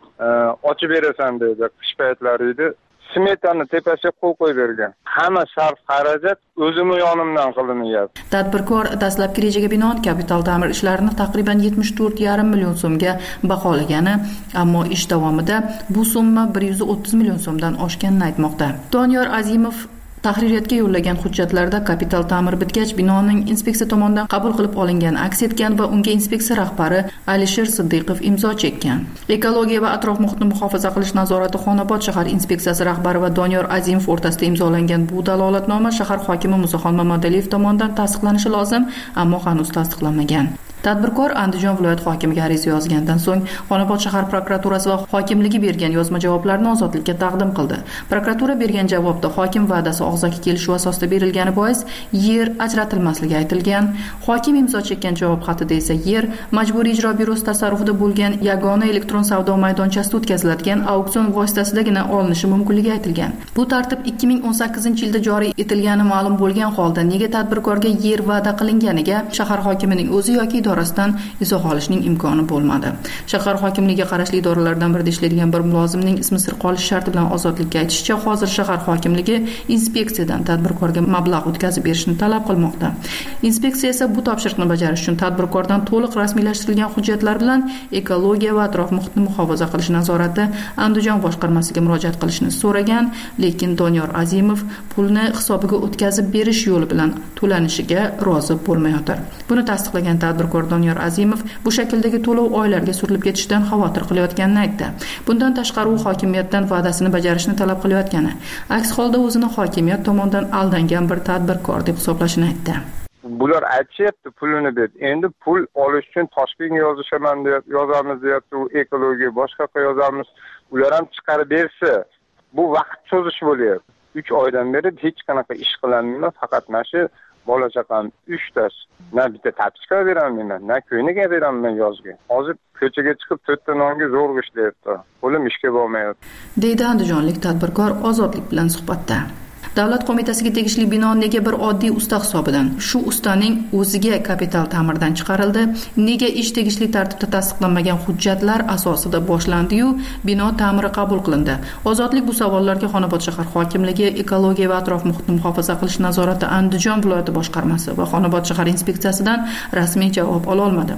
ochib berasan dedi. Qish paytlari edi. Smetani tepasiga qo'l qo'yib bergan. Hamma sarf xarajat o'zim yonimdan qilinyapti. Tadbirkor dastlabki rejaga binoan kapital ta'mir ishlarini taqriban yetmish to'rt yarim million so'mga baholagani, ammo ish davomida bu summa bir yuz o'ttiz million so'mdan oshganini aytmoqda. Doniyor Azimov tahririyatga yo'llagan hujjatlarda kapital ta'mir bitgach binoning inspeksiya tomonidan qabul qilib olingani aks etgan va unga inspeksiya rahbari Alisher Siddiqov imzo chekkan. Ekologiya va atrof muhitni muhofaza qilish nazorati Xonobod shahar inspeksiyasi rahbari va Doniyor Azimov o'rtasida imzolangan bu dalolatnoma shahar hokimi Musaxon Mamadaliyev tomonidan tasdiqlanishi lozim, ammo hanuz tasdiqlanmagan. Tadbirkor Andijon viloyat hokimiga ariza yozgandan so'ng Xonobod shahar prokuraturasi va hokimligi bergan yozma javoblarni ozodlikka taqdim qildi. Prokuratura bergan javobda hokim va'dasi og'zaki kelishuv asosida berilgani bois yer ajratilmasligi aytilgan. Hokim imzo chekkan javob xatida esa yer Majburiy ijro byurosi tasarrufida bo'lgan yagona elektron savdo maydonchasida o'tkaziladigan auksion vositasidagina olinishi mumkinligi aytilgan. Bu tartib ikki ming o'n sakkizinchi yilda joriy etilgani ma'lum bo'lgan holda nega tadbirkorga yer va'da qilinganiga shahar hokimining o'zi yoki idorasidan izoh olishning imkoni bo'lmadi. Shahar hokimligiga qarashli idoralardan birida ishlaydigan bir mulozimning ismi sir qolish sharti bilan ozodlikka aytishicha, hozir shahar hokimligi inspeksiyadan tadbirkorga mablag' o'tkazib berishni talab qilmoqda. Inspeksiya esa bu topshiriqni bajarish uchun tadbirkordan to'liq rasmiylashtirilgan hujjatlar bilan ekologiya va atrof muhitni muhofaza qilish nazorati Andijon boshqarmasiga murojaat qilishni so'ragan, lekin Doniyor Azimov pulni hisobiga o'tkazib berish yo'li bilan to'lanishiga rozi bo'lmayotir. Buni tasdiqlagan tadbirkor Doniyor Azimov bu shakldagi to'lov oylarga surilib ketishidan xavotir qilayotganini aytdi. Bundan tashqari u hokimiyatdan va'dasini bajarishni talab qilayotgani, aks holda o'zini hokimiyat tomonidan aldangan bir tadbirkor deb hisoblashini aytdi. Bular aytishyapti pulini deb. Endi pul olish uchun Toshkentga yozishaman deb yozamiz deyapti, u ekologiya boshqa yoqqa yozamiz. Ular ham chiqarib bersa, bu vaqt cho'zish bo'lyapti. uch oydan beri hech qanaqa ish qilaman, faqat mana shu bola chaqam uchtasi. Na bitta tapichka beraman, na ko'yniga beraman yozga. Hozir ko'chaga chiqib to'rtta nonga zo'rg'a ishlayapti. Qo'lim ishga bormayapti. Deydi andijonlik tadbirkor ozodlik bilan suhbatda. Davlat qo'mitasiga tegishli bino nega bir oddiy usta hisobidan, shu ustaning o'ziga kapital ta'mirdan chiqarildi, nega ish tegishli tartibda tasdiqlanmagan hujjatlar asosida boshlandi-yu, bino ta'miri qabul qilindi. Ozodlik bu savollarga Xonobod shahar hokimligi, ekologiya va atrof muhitni muhofaza qilish nazorati Andijon viloyati boshqarmasi va Xonobod shahar inspeksiyasidan rasmiy javob ola olmadi.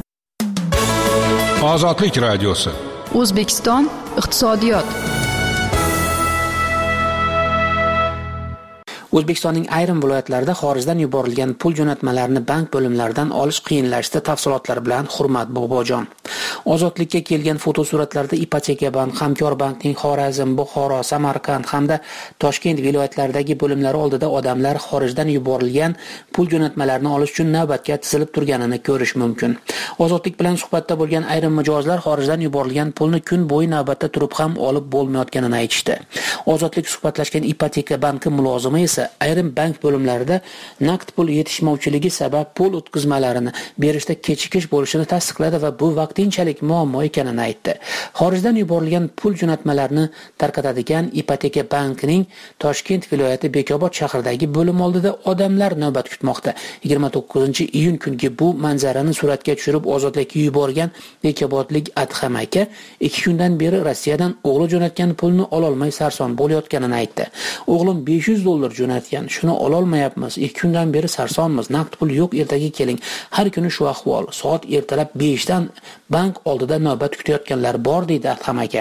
Ozodlik radiosi. O'zbekiston iqtisodiyot. O'zbekistonning ayrim viloyatlarida xorijdan yuborilgan pul jo'natmalarini bank bo'limlaridan olish qiyinlashdi. Tafsilotlar bilan Hurmat Bobojon. Ozodlikka kelgan fotosuratlarda Ipoteka bank, Hamkor bankning Xorazm, Buxoro, Samarqand hamda Toshkent viloyatlaridagi bo'limlari oldida odamlar xorijdan yuborilgan pul jo'natmalarini olish uchun navbatga tizilib turganini ko'rish mumkin. Ozodlik bilan suhbatda bo'lgan ayrim mijozlar xorijdan yuborilgan pulni kun bo'yi navbatda turib ham olib bo'lmayotganini aytishdi. Ozodlik suhbatlashgan Ipoteka banki mulozimi esa ayrim bank bo'limlarida naqd pul yetishmovchiligi sabab pul o'tkazmalarini berishda kechikish bo'lishini tasdiqladi va bu vaqtinchalik muammo ekanini aytdi. Xorijdan yuborilgan pul jo'natmalarini tarqatadigan Ipoteka bankining Toshkent viloyati Bekobod shahridagi bo'lim oldida odamlar navbat kutmoqda. yigirma to'qqizinchi iyun kungi bu manzarani suratga tushirib ozodlikka yuborgan Bekobodlik Adham aka ikki kundan beri Rossiyadan o'g'li jo'natgan pulni ololmay sarson bo'layotganini aytdi. O'g'lim besh yuz dollar jo'natgan, shuni ololmayapmiz. ikki kundan beri sarsonmiz. Naqd pul yo'q, ertaga keling. Har kuni shu ahvol. Soat ertalab besh dan bank oldida navbat kutayotganlar bor deydi Adham aka.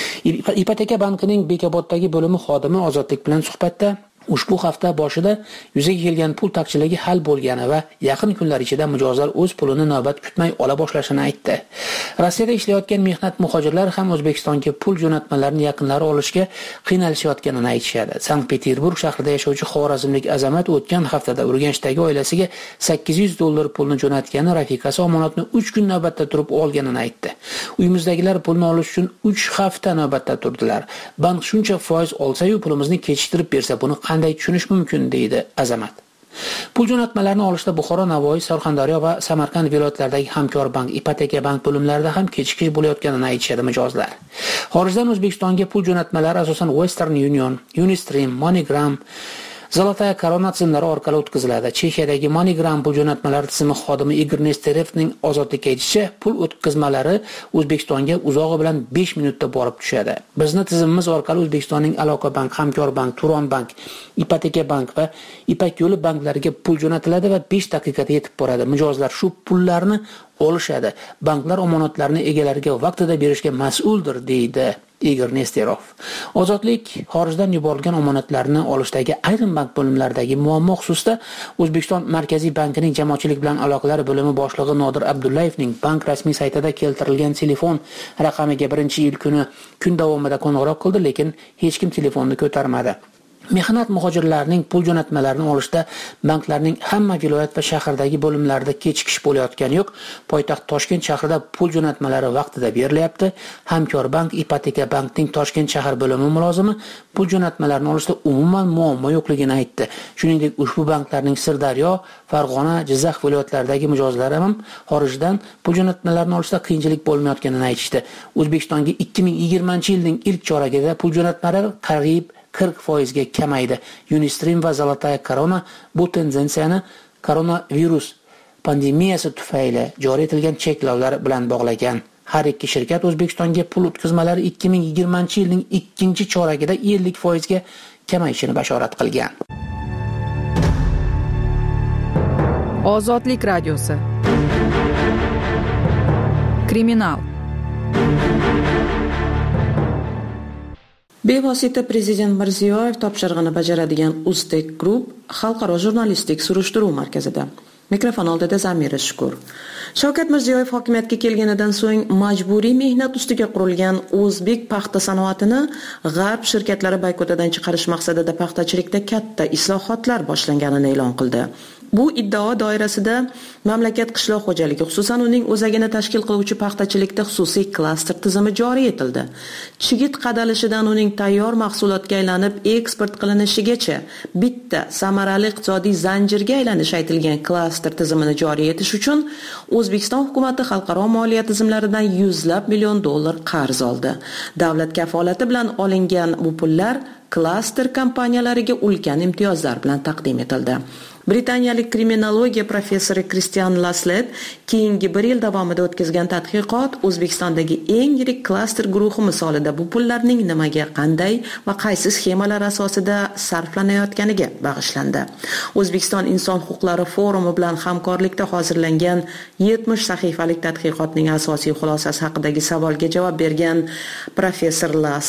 Ipoteka bankining Bekoboddagi bo'limi xodimi ozodlik bilan suhbatda ushbu hafta boshida yuzaga kelgan pul taqchilligi hal bo'lgani va yaqin kunlar ichida mijozlar o'z pulini navbat kutmay ola boshlashini aytdi. Rossiyada ishlayotgan mehnat muhojirlar ham O'zbekistonga pul jo'natmalarini yaqinlari olishga qiynalishayotganini aytishadi. Sankt-Peterburg shahrida yashovchi xorazmlik Azamat o'tgan haftada Urganchdagi oilasiga sakkiz yuz dollar pulni jo'natgani, rafiqasi omonatni uch kun navbatda turib olganini aytdi. Uyimizdagilar pulni olish uchun uch hafta navbatda turdilar. Bank shuncha foiz olsa-yu pulimizni kechiktirib bersa, buni qanday tushunish mumkin deydi Azamat. Pul jo'natmalarini olishda Buxoro, Navoiy, Surxondaryo va Samarqand viloyatlaridagi Hamkor bank, Ipoteka bank bo'limlarida ham kechikish bo'layotganini aytishadi mijozlar. Xorijdan O'zbekistonga pul jo'natmalari asosan Western Union, Unistream, MoneyGram, Zolotaya Korona tizimlari orqali o'tkaziladi. Chexiyadagi MoneyGram pul jo'natmalari tizimi xodimi Igor Nesterevning ozodlikka aytishicha, pul o'tkazmalari O'zbekistonga uzog'i bilan besh minutda borib tushadi. Bizning tizimimiz orqali O'zbekistonning Aloqa bank, Hamkor bank, Turon bank, Ipoteka bank va Ipak yo'li banklariga pul jo'natiladi va besh daqiqada yetib boradi. Mijozlar shu pullarni olishadi. Banklar omonatlarni egalariga vaqtida berishga mas'uldir deydi Igor Nesterov. Ozodlik xorijdan yuborilgan omonatlarni olishdagi ayrim bank bo'limlaridagi muammo xususida O'zbekiston Markaziy bankining jamoatchilik bilan aloqalar bo'limi boshlig'i Nodir Abdullayevning bank rasmiy saytida keltirilgan telefon raqamiga birinchi iyul kuni kun davomida qo'ng'iroq qildi, lekin hech kim telefonni ko'tarmadi. Mehnat muhojirlarining pul jo'natmalarini olishda banklarning hamma viloyat va shahardagi bo'limlarida kechikish bo'layotgani yo'q. Poytaxt Toshkent shahrida pul jo'natmalari vaqtida berilyapti. Hamkor bank, Ipoteka bankning Toshkent shahar bo'limi mulozimi pul jo'natmalarini olishda umuman muammo yo'qligini aytdi. Shuningdek, ushbu banklarning Sirdaryo, Farg'ona, Jizzax viloyatlaridagi mijozlari ham xorijdan pul jo'natmalarini olishda qiyinchilik bo'lmayotganini aytishdi. O'zbekistonga ikki ming yigirmanchi yilning ilk choragida pul jo'natmalari qariyb qirq foiz ga kamaydi. Unistream va Zolotaya Korona bu tendensiyani koronavirus pandemiyasi tufayli joriy etilgan cheklovlar bilan bog'lagan. Har ikki shirkat O'zbekistonga pul o'tkazmalari ikki ming yigirmanchi yilning ikkinchi choragida ellik foiz ga kamayishini bashorat qilgan. Ozodlik radiosi. Kriminal. Bevosita prezident Mirziyoyev topshirig'ini bajaradigan Uztec Group xalqaro jurnalistik surishtiruv markazida. Mikrofon oldida Zamira Shukur. Shavkat Mirziyoyev hokimiyatga kelganidan so'ng majburiy mehnat ustiga qurilgan o'zbek paxta sanoatini g'arb shirkatlari boykotidan chiqarish maqsadida paxtachilikda katta islohotlar boshlanganini e'lon qildi. Bu iddao doirasida mamlakat qishloq xo'jaligi, xususan uning o'zagini tashkil qiluvchi paxtachilikda xususiy klaster tizimi joriy etildi. Chigit qadalishidan uning tayyor mahsulotga aylanib eksport qilinishigacha bitta samarali iqtisodiy zanjirga aylanish aytilgan klaster tizimini joriy etish uchun O'zbekiston hukumatı xalqaro moliya tizimlaridan yuzlab million dollar qarz oldi. Davlat kafolati bilan olingan bu pullar klaster kompaniyalariga ulkan imtiyozlar bilan taqdim etildi. Britaniyalik kriminologiya professori Christian Laslet keyingi bir yil davomida o'tkazgan tadqiqot O'zbekistondagi eng yirik klaster guruhi misolida bu pullarning nimaga, qanday va qaysi sxemalar asosida sarflanayotganiga bag'ishlandi. O'zbekiston Inson huquqlari forumi bilan hamkorlikda hozirlangan yetmish sahifalik tadqiqotning asosiy xulosasi haqidagi savolga javob bergan professor Laslet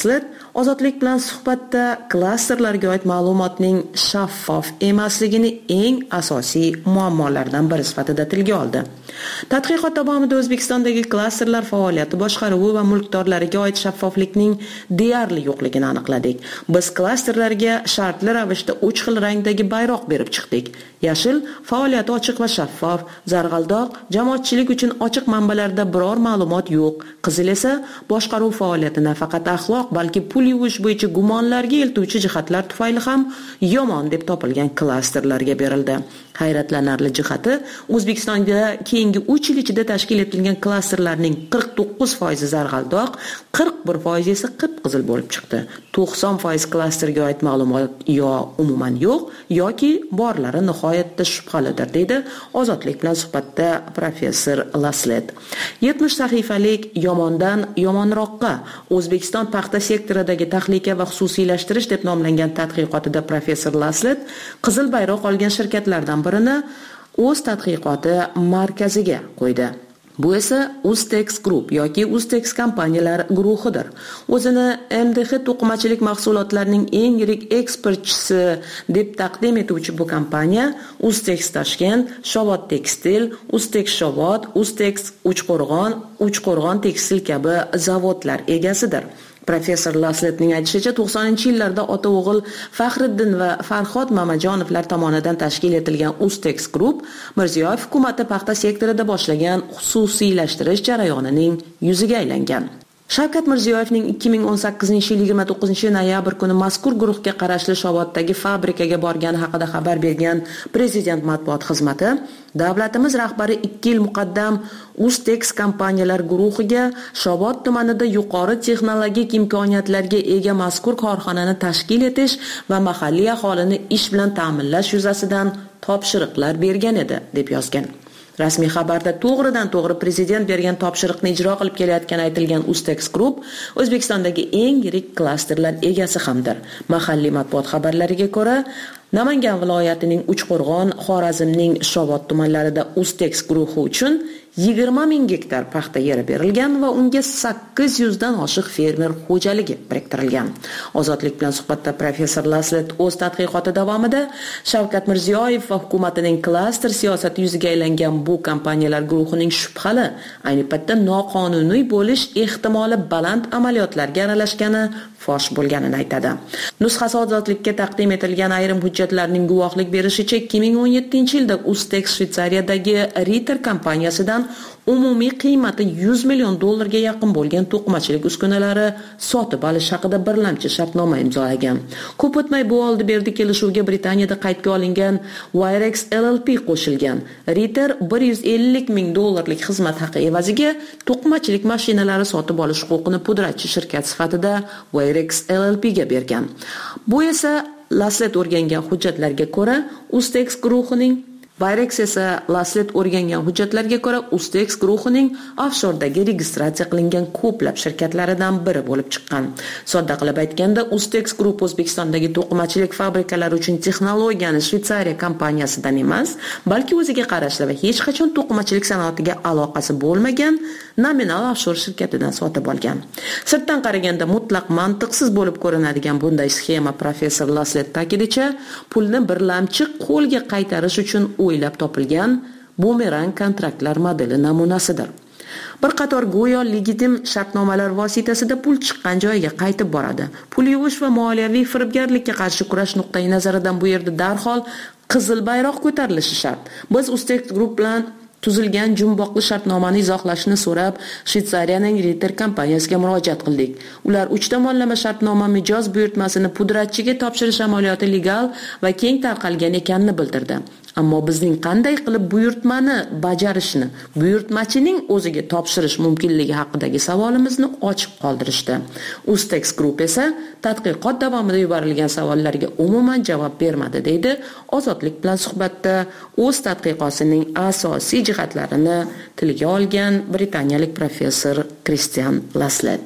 Ozodlik bilan suhbatda klasterlarga oid ma'lumotning shaffof emasligini eng asosiy muammolardan biri sifatida tilga oldi. Tadqiqot davomida O'zbekistondagi klasterlar faoliyati boshqaruvi va mulkdorlariga oid shaffoflikning deyarli yo'qligini aniqladik. Biz klasterlarga shartli ravishda uch xil rangdagi bayroq berib chiqdik. Yashil faoliyati ochiq va shaffof, zarg'aldoq jamoatchilik uchun ochiq manbalarda biror ma'lumot yo'q. Qizil esa boshqaruv faoliyati nafaqat axloq, balki pul yuvish bo'yicha gumonlarga eltuvchi jihatlar tufayli ham yomon deb topilgan klasterlarga berildi. Hayratlanarli jihati, O'zbekistonda keyingi uch yil ichida tashkil etilgan klasterlarning qirq to'qqiz foizi zarg'aldoq, qirq bir foizi esa qip-qizil bo'lib chiqdi. to'qson foiz klasterga oid ma'lumot yo umuman yo'q yoki borlari nihoyatda shubhalidir, deydi Ozodlik bilan suhbatda professor Laslet. yetmish sahifalik yomondan yomonroqqa O'zbekiston paxta sektoridagi tahlika va xususiylashtirish deb nomlangan tadqiqotida professor Laslet qizil bayroq olgan shirkatlardan birini o'z tadqiqoti markaziga qo'ydi. Bu esa Ustex Group yoki Ustex kompaniyalar guruhidir. O'zini M D X to'qimachilik mahsulotlarining eng yirik eksportchisi deb taqdim etuvchi bu kompaniya Ustex Toshkent, Shovot Tekstil, Ustex Shovot, Ustex Uchqo'rg'on, Uchqo'rg'on Tekstil kabi zavodlar egasidir. Professor Lasletning aytishicha, to'qsoninchi yillarda ota-o'g'il Faxriddin va Farhod Mamajonovlar tomonidan tashkil etilgan Ustex Group Mirziyoyev hukumati paxta sektorida boshlagan xususiylashtirish jarayonining yuziga aylangan. Shavkat Mirziyoyevning ikki ming o'n sakkizinchi yil yigirma to'qqizinchi noyabr kuni mazkur guruhga qarashli Shoboddagi fabrikaga borgani haqida xabar bergan Prezident matbuot xizmati, davlatimiz rahbari ikki yil muqaddam Ustex kompaniyalar guruhiga Shobod tumanida yuqori texnologik imkoniyatlarga ega mazkur korxonani tashkil etish va mahalliy aholini ish bilan ta'minlash yuzasidan topshiriqlar bergan edi, deb yozgan. Rasmiy xabarda to'g'ridan to'g'ri prezident bergan topshiriqni ijro qilib kelayotgani aytilgan Ustex Group O'zbekistondagi eng yirik klasterlar egasi hamdir. Mahalliy matbuot xabarlariga ko'ra, Namangan viloyatining Uchqo'rg'on, Xorazmning Shovot tumanlarida Ustex guruhi uchun yigirma ming gektar paxta yeri berilgan va unga sakkiz yuz dan oshiq fermer xo'jaligi biriktirilgan. Ozodlik bilan suhbatda professor Laslet o'z tadqiqoti davomida Shavkat Mirziyoyev va hukumatining klaster siyosati yuziga aylangan bu kompaniyalar guruhining shubhali, ayni paytda noqonuniy bo'lish ehtimoli baland amaliyotlarga aralashgani fosh bo'lganini aytadi. Nusxasi Ozodlikka taqdim etilgan ayrim hujjatlarning guvohlik berishicha, ikki ming o'n yettinchi yilda Ustex Shvetsariyadagi Ritter kompaniyasidan umumiy qiymati yuz million dollarga yaqin bo'lgan to'qimachilik uskunalari sotib olish haqida birlamchi shartnoma imzolagan. Ko'p o'tmay bu oldi berdi kelishuvga Britaniyada qaydga olingan Wirex L L P qo'shilgan. Ritter bir yuz ellik ming dollarlik xizmat haqi evaziga to'qimachilik mashinalari sotib olish huquqini pudratchi shirkat sifatida Wirex L L P ga bergan. Bu esa Laslet o'rgangan hujjatlarga ko'ra Ustex guruhining Wirex esa Laslet o'rgangan hujjatlarga ko'ra Ustex guruhining offshordagi registratsiya qilingan ko'plab shirkatlaridan biri bo'lib chiqqan. Sodda qilib aytganda, Ustex Group O'zbekistondagi to'qimachilik fabrikalari uchun texnologiyani Shvetsariya kompaniyasidan emas, balki o'ziga qarashli va hech qachon to'qimachilik sanoatiga aloqasi bo'lmagan nominal offshor shirkatidan sotib olgan. Sirtdan qaraganda mutlaq mantiqsiz bo'lib ko'rinadigan bunday sxema professor Laslet ta'kidicha, pulni birlamchi qo'lga qaytarish uchun o'ylab topilgan bumerang kontraktlar modeli namunasidir. Bir qator go'yo legitim shartnomalar vositasida pul chiqqan joyiga qaytib boradi. Pul yuvish va moliyaviy firibgarlikka qarshi kurash nuqtai nazaridan bu yerda darhol qizil bayroq ko'tarilishi shart. Biz Ustex Group bilan tuzilgan jumboqli shartnomani izohlashni so'rab Shvetsariyaning Ritter kompaniyasiga murojaat qildik. Ular uch tomonlama shartnoma mijoz buyurtmasini pudratchiga topshirish amaliyoti legal va keng tarqalgan ekanini bildirdi. Ammo bizning qanday qilib buyurtmani bajarishni buyurtmachining o'ziga topshirish mumkinligi haqidagi savolimizni ochiq qoldirishdi. Ustex Group esa tadqiqot davomida yuborilgan savollarga umuman javob bermadi, deydi Ozodlik bilan suhbatda o'z tadqiqotining asosiy jihatlarini tilga olgan britaniyalik professor Christian Laslet.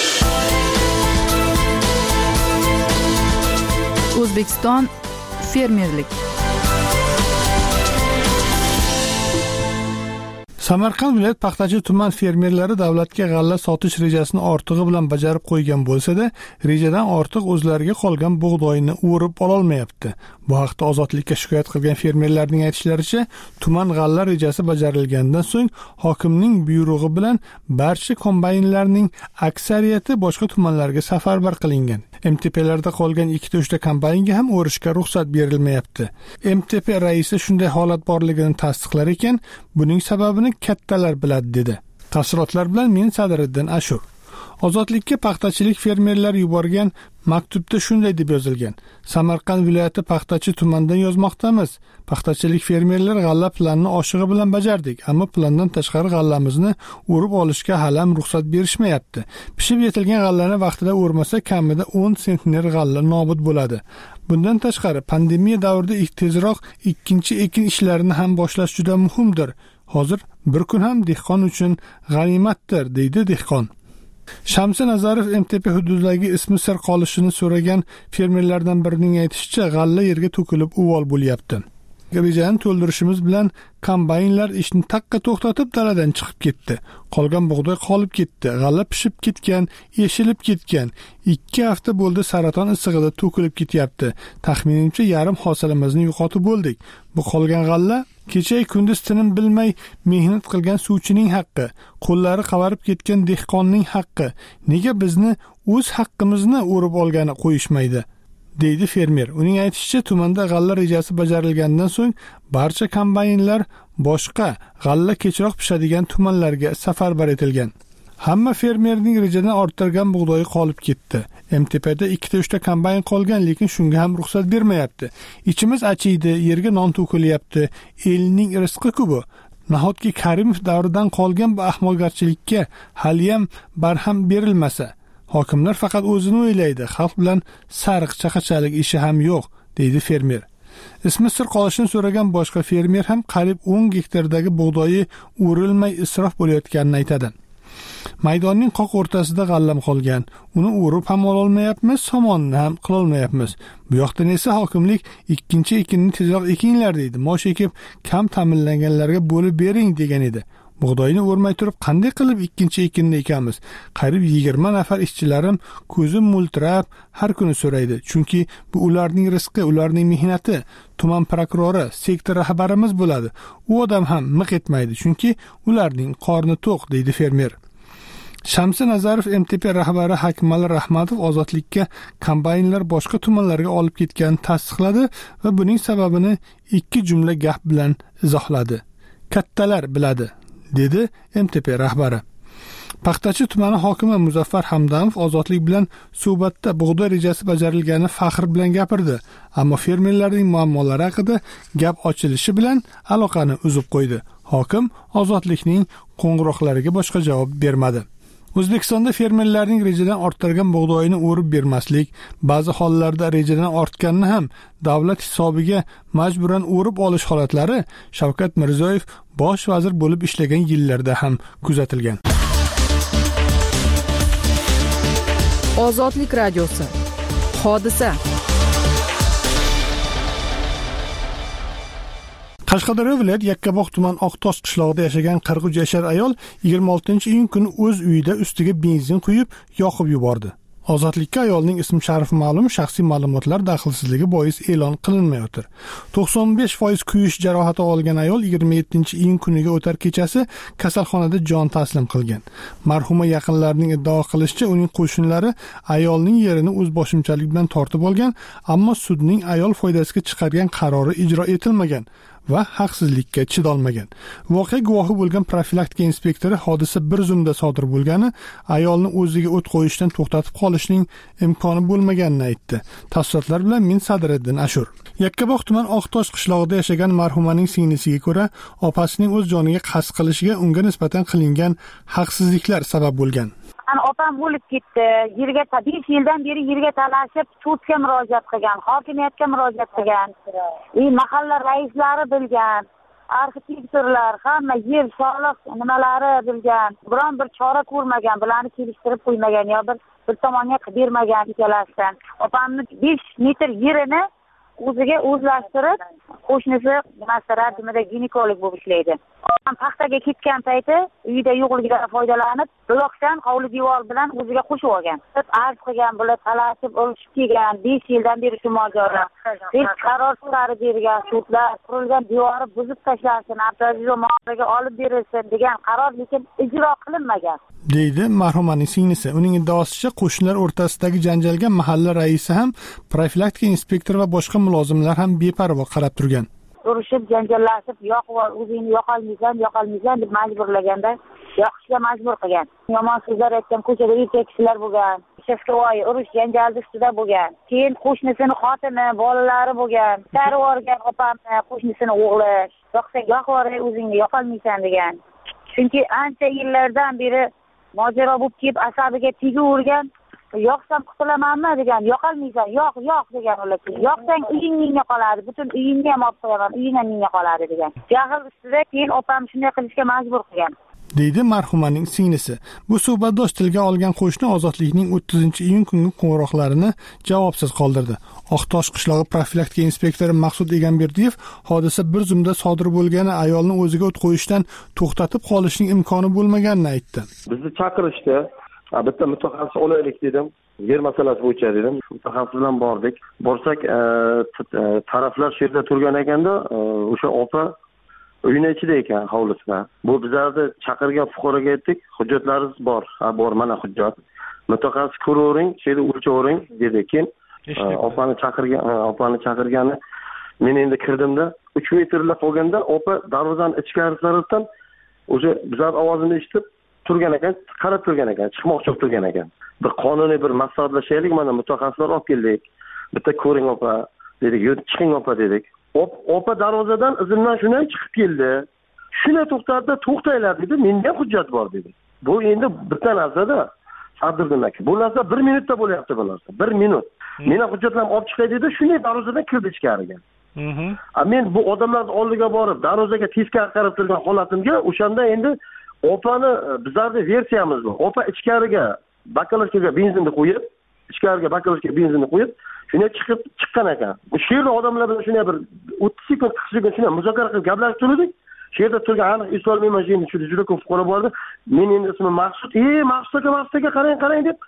O'zbekiston fermerlik. Samarqand viloyat paxtachi tuman fermerlari davlatga g'alla sotish rejasini ortig'i bilan bajarib qo'ygan bo'lsa-da, rejadan ortiq o'zlariga qolgan bug'doyni o'rib ololmayapti. Bu haqda Ozodlikka shikoyat qilgan fermerlarning aytishlaricha, tuman g'alla rejasi bajarilgandan so'ng hokimning buyrug'i bilan barcha kombaynlarning aksariyati boshqa tumanlarga safarbar qilingan. M T P'larda qolgan ikkita uchta kombaynga ham o'rishga ruxsat berilmayapti. M T P raisi shunday holat borligini tasdiqlar ekan, buning sababini kattalar biladi dedi. Tafsilotlar bilan men Sadiriddin Ashur. Ozodlikka paxtachilik fermerlari yuborgan maktubda shunday deb yozilgan: Samarqand viloyati paxtachi tumandan yozmoqdamiz. Paxtachilik fermerlar g'alla planini oshig'i bilan bajardik, ammo plandan tashqari g'allamizni o'rib olishga hali ham ruxsat berishmayapti. Pishib yetilgan g'allani vaqtida o'rmasa kamida o'n sentner g'alla nobud bo'ladi. Bundan tashqari pandemiya davrida tezroq ikkinchi ekin ishlarini ham boshlash juda muhimdir. Hozir bir kun ham dehqon uchun g'animatdir, deydi dehqon. Shamsi Nazarov M T P hududidagi ismi sir qolishini so'ragan fermerlardan birining aytishicha, g'alla yerga to'kilib uvol bo'lyapti. Rejani to'ldirishimiz bilan kombaynlar ishni taqqa to'xtatib daladan chiqib ketdi. Qolgan bug'doy qolib ketdi. G'alla pishib ketgan, eshilib ketgan. ikki hafta bo'ldi saraton issig'ida to'kilib ketyapti. Taxminimcha yarim hosilimizni yo'qotib bo'ldik. Bu qolgan g'alla kecha kunduz tinim bilmay mehnat qilgan suvchining haqqi, qo'llari qavarib ketgan dehqonning haqqi. Nega bizni o'z haqqimizni o'rib olgani qo'yishmaydi? deydi fermer. Uning aytishicha, tumanda g'alla rejasi bajarilgandan so'ng barcha kombaynlar boshqa g'alla kechroq pishadigan tumanlarga safarbar etilgan. Hamma fermerning rejadan orttirgan bug'doyi qolib ketdi. M T P'da ikkita uchta kombayn qolgan, lekin shunga ham ruxsat bermayapti. Ichimiz achiydi, yerga non to'kilyapti. Elning rizqi-ku bu. Nahotki Karimov davridan qolgan bu ahmoqgarchilikka haliyam barham berilmasa, hokimlar faqat o'zini o'ylaydi, xalq bilan sariq chaqachalik ishi ham yo'q, deydi fermer. Ismi sir qolishini so'ragan boshqa fermer ham qariyb o'n gektardagi bug'doyi o'rilmay isrof bo'layotganini aytadi. Maydonning qoq o'rtasida g'allam qolgan. Uni o'rib ham ololmayapmiz, somonni ham qilolmayapmiz. Bu yoqdan esa hokimlik ikkinchi ekinni tezroq ekinglar deydi. Mosh ekib kam ta'minlanganlarga bo'lib bering degan edi. Bug'doyni o'rmay turib qanday qilib ikkinchi ekinni ekamiz? Qariyb yigirma nafar ishchilarim ko'zim mo'ltirab har kuni so'raydi. Chunki bu ularning rizqi, ularning mehnati. Tuman prokurori, sektor rahbarimiz bo'ladi. U odam ham miq etmaydi, chunki ularning qorni to'q, deydi fermer. Shamsi Nazarov M T P rahbari Hakmal Rahmatov Ozodlikka kombaynlar boshqa tumanlarga olib ketganini tasdiqladi va buning sababini ikki jumla gap bilan izohladi. Kattalar biladi, dedi M T P rahbari. Paxtachi tumani hokimi Muzaffar Hamdamov Ozodlik bilan suhbatda bug'doy rejasi bajarilgani faxr bilan gapirdi, ammo fermerlarning muammolari haqida gap ochilishi bilan aloqani uzib qo'ydi. Hokim Ozodlikning qo'ng'iroqlariga boshqa javob bermadi. O'zbekistonda fermerlarning rejadan orttirgan bug'doyini o'rib bermaslik, ba'zi hollarda rejadan ortganini ham davlat hisobiga majburan o'rib olish holatlari Shavkat Mirziyoyev bosh vazir bo'lib ishlagan yillarda ham kuzatilgan. Ozodlik radiosi. Hodisa. Qashqadaryo viloyat Yakkabog' tuman Oqtosh qishlog'ida yashagan qirq uch yashar ayol yigirma oltinchi iyun kuni o'z uyida ustiga benzin quyib, yoqib yubordi. Ozodlikka ayolning ism sharifi ma'lum, shaxsiy ma'lumotlar daxlsizligi bois e'lon qilinmayotir. to'qson besh foiz kuyish jarohati olgan ayol yigirma yettinchi iyun kuniga o'tar kechasi kasalxonada jon taslim qilgan. Marhuma yaqinlarining iddao qilishicha, uning qo'shnilari ayolning yerini o'z boshimchalik bilan tortib olgan, ammo sudning ayol foydasiga chiqargan qarori ijro etilmagan va haqsizlikka chidolmagan. Voqea guvohi bo'lgan profilaktika inspektori hodisa bir zumda sodir bo'lgani, ayolni o'ziga o't qo'yishdan to'xtatib qolishning imkoni bo'lmaganini aytdi. Tafsilotlar bilan men Sadiriddin Ashur. Yakkabog' tuman Oqtosh qishlog'ida yashagan marhumaning singlisiga ko'ra, opasining o'z joniga qasd qilishiga unga nisbatan qilingan haqsizliklar sabab bo'lgan. Ana opam o'lib ketdi. Yerga besh yildan beri yerga talashib, sudga murojaat qilgan, hokimiyatga murojaat qilgan. E mahalla raislari bilgan, arxitektorlar, hamma yer soliq nimalari bilgan. Biron bir chora ko'rmagan, bularni kelishtirib qo'ymagan, yo bir bir tomonga qilib bermagan ikkalasidan. Opamning besh metr yerini o'ziga o'zlashtirib, qo'shnisi masalan nimada ginekolog bo'lib ishlaydi. Paxtaga ketgan payti uyida yo'qligidan foydalanib, buloqdan hovli devor bilan o'ziga qo'shib olgan. Arz qilgan, bular talashib olishib kelgan, besh yildan beri shu mojaro. Hech qaror chiqarib bergan sudlar, qurilgan devori buzib tashlansin, Abdulaziz Mohammedga olib berilsin degan qaror lekin ijro qilinmagan. deydi marhumaning singlisi. Uning iddaosicha qo'shnilar o'rtasidagi janjalga mahalla raisi ham, profilaktika inspektori va boshqa mulozimlar ham beparvo qarab turgan. Urushib, janjallashib, yoqib o'zingni yoqolmaysan, yoqolmaysan deb majburlaganda yoqishga majbur qilgan. Yomon so'zlar aytgan, ko'chada erkak kishilar bo'lgan. Ishasvoyi urush janjal ustida bo'lgan. Keyin qo'shnisini xotini, bolalari bo'lgan. Tarib o'rgan opamni, qo'shnisini o'g'li. Yoqsa yoqib o'zingni yoqolmaysan degan. Chunki ancha yillardan beri mojaro bo'lib kelib asabiga tegavergan. Yoqsam qutulamanmi degan, yoqolmaysan, yoq, yoq degan ular. Yoqsang uying menga qoladi, butun uyingni ham olib qo'yaman, uying ham menga qoladi degan. Jahl ustida keyin opam shunday qilishga majbur qilgan. deydi marhumaning singlisi. Bu suhbatdosh tilga olgan qo'shni ozodlikning o'ttizinchi iyun kungi qo'ng'iroqlarini javobsiz qoldirdi. Oqtosh qishlog'i profilaktika inspektori Maqsud Egamberdiyev hodisa bir zumda sodir bo'lgani, ayolni o'ziga o't qo'yishdan to'xtatib qolishning imkoni bo'lmaganini aytdi. Bizni chaqirishdi. Bitta mutaxassis olaylik dedim. Yer masalasi bo'yicha dedim. Shu mutaxassis bilan bordik. Borsak, taraflar shu yerda turgan ekanda, o'sha opa uyning ichida ekan, hovlisida. Bu bizlarni chaqirgan fuqaroga aytdik, hujjatlaringiz bor. Ha, bor, mana hujjat. Mutaxassis ko'ravering, seni o'lchavering dedi. Keyin opani chaqirgan, opani chaqirgani men endi kirdimda, uch metrlab qolganda opa darvozaning ichkarisidan o'sha bizlar ovozini eshitib turgan ekan, qarab turgan ekan, chiqmoqchi bo'lib turgan ekan. Bir qonuniy bir maslahatlashaylik, mana mutaxassislar olib keldik. Bitta ko'ring opa dedik, "Yo'q, chiqing opa" dedik. Opa darvozadan izindan shunday chiqib keldi. Shuna to'xtatdi, "To'xtanglar" dedi. "Menda ham hujjat bor" dedi. Bu endi bitta narsada Abdurdim aka. Bu narsa bir minutda bo'lyapti bu narsa. bir minut. Meni hujjatlarimni olib chiqay dedi, shunday darvozadan kirdi ichkariga. A men bu odamlarning oldiga borib, darvozaga teskari qarab turgan holatimga o'shanda endi opani bizlarning versiyamiz bu. Opa ichkariga bakalovkaga benzinni qo'yib, ichkariga bakalovkaga benzinni qo'yib, shunday chiqib chiqqan ekan. Shu yerda odamlar bilan shunday bir o'ttiz sekund, qirq sekund shunday muzokara qilib gaplashib turdik. Shu yerda turgan aniq eslolmayman, endi shu juda ko'p fuqaro bordi. Men endi ismim Maqsud, "Ey, Maqsud aka, Maqsud aka, qarang, qarang" deb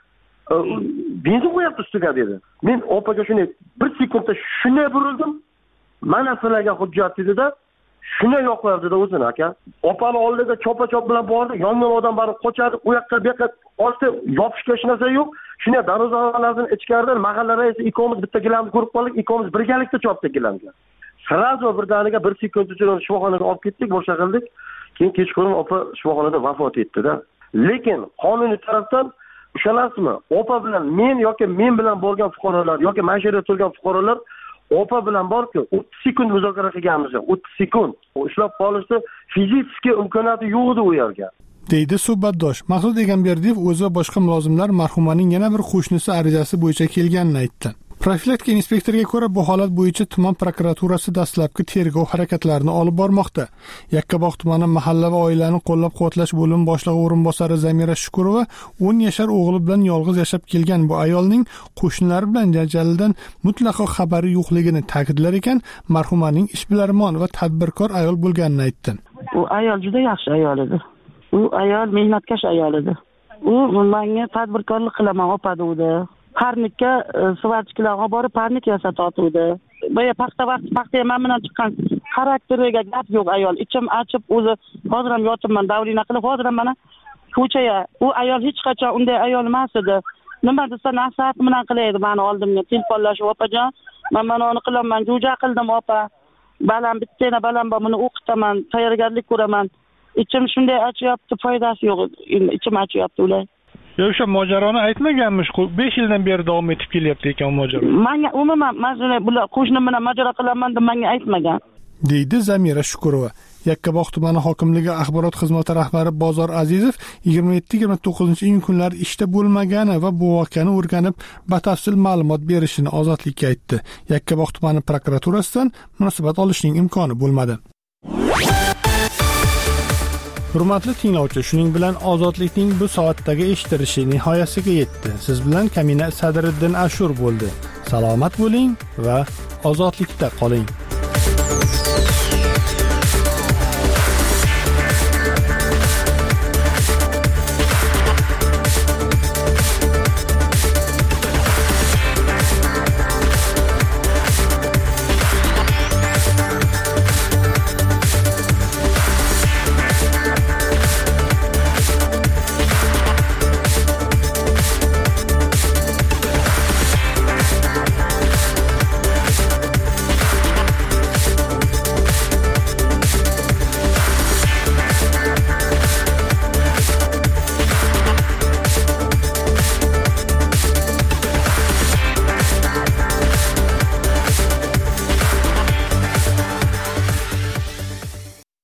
benzin qo'yapti ustiga dedi. Men opaga shunday bir sekundda shunday burildim. Mana sizlarga hujjat dedi-da, shunday yoqlardi-da o'zini aka. Opani oldida chopa-chop bilan bordi, yongan odam borib qochadi, u yoqqa bu yoqqa olsa yopishga hech narsa yo'q. Shunday darvozalardan ichkaridan mahalla raisi ikkomiz bitta gilamni ko'rib qoldik, ikkomiz birgalikda chopdik gilamga. Sirazo birdaniga bir sekund ichida shifoxonaga olib ketdik, boshqa qildik. Keyin kechqurun opa shifoxonada vafot etdi-da. Lekin qonuniy tarafdan ishonasizmi? Opa bilan men yoki men bilan borgan fuqarolar yoki mana shu yerda turgan fuqarolar opa bilan borki, o'ttiz sekund muzokara qilganmiz, o'ttiz sekund. Ushlab qolishni fiziki imkoniyati yo'q edi u yerga. deydi suhbatdosh. Maqsud Egamberdiyev o'zi va boshqa mulozimlar marhumaning yana bir qo'shnisi arizasi bo'yicha kelganini aytdi. Profilaktika inspektoriga ko'ra, bu holat bo'yicha tuman prokuraturasi dastlabki tergov harakatlarini olib bormoqda. Yakkabog' tumani mahalla va oilani qo'llab-quvvatlash bo'limi boshlig'i o'rinbosari Zamira Shukurova o'n yashar o'g'li bilan yolg'iz yashab kelgan bu ayolning qo'shnilari bilan janjaldan mutlaqo xabari yo'qligini ta'kidlar ekan, marhumaning ishbilarmon va tadbirkor ayol bo'lganini aytdi. U ayol juda yaxshi ayol edi. U ayol mehnatkash ayol edi. U menga tadbirkorlik qilaman opa dedi. Parnikka suvachkilarga borib parnik yasatotdi. Boya paxta vaqt paxta ham bilan chiqqan xarakteriga gap yo'q ayol. Ichim achib o'zi hozir ham yotibman, davrina qilib hozir ham mana ko'chaya. U ayol hech qachon unday ayol emas edi. Nima desa nasihat bilan qilaydi meni oldimga telefonlashib, opajon, men mana uni qilaman, jo'ja qildim opa. Balam bittana balam bor, buni o'qitaman, tayyorgarlik ko'raman. Ichim shunday achyapti, foydasi yo'q. Ichim achyapti ular. O'sha mojaroni aytmaganmish, besh yildan beri davom etib kelyapti ekan o mojaro. Menga umuman mazuni bular qo'shnim bilan mojaro qilaman deb menga aytmagan. deydi Zamira Shukurova. Yakkabog' tumani hokimligi axborot xizmati rahbari Bozor Azizov yigirma yetti yigirma to'qqizinchi iyun kunlari ishda bo'lmagani va bu voqeani o'rganib, batafsil ma'lumot berishini Ozodlikka aytdi. Yakkabog' tumani prokuraturasidan munosabat olishning imkoni bo'lmadi. Hurmatli tinglovchi, shuning bilan Ozodlikning bu soatdagi eshittirishi nihoyasiga yetdi. Siz bilan Kamina Sadriddin Ashur bo'ldi. salomat bo'ling va ozodlikda qoling.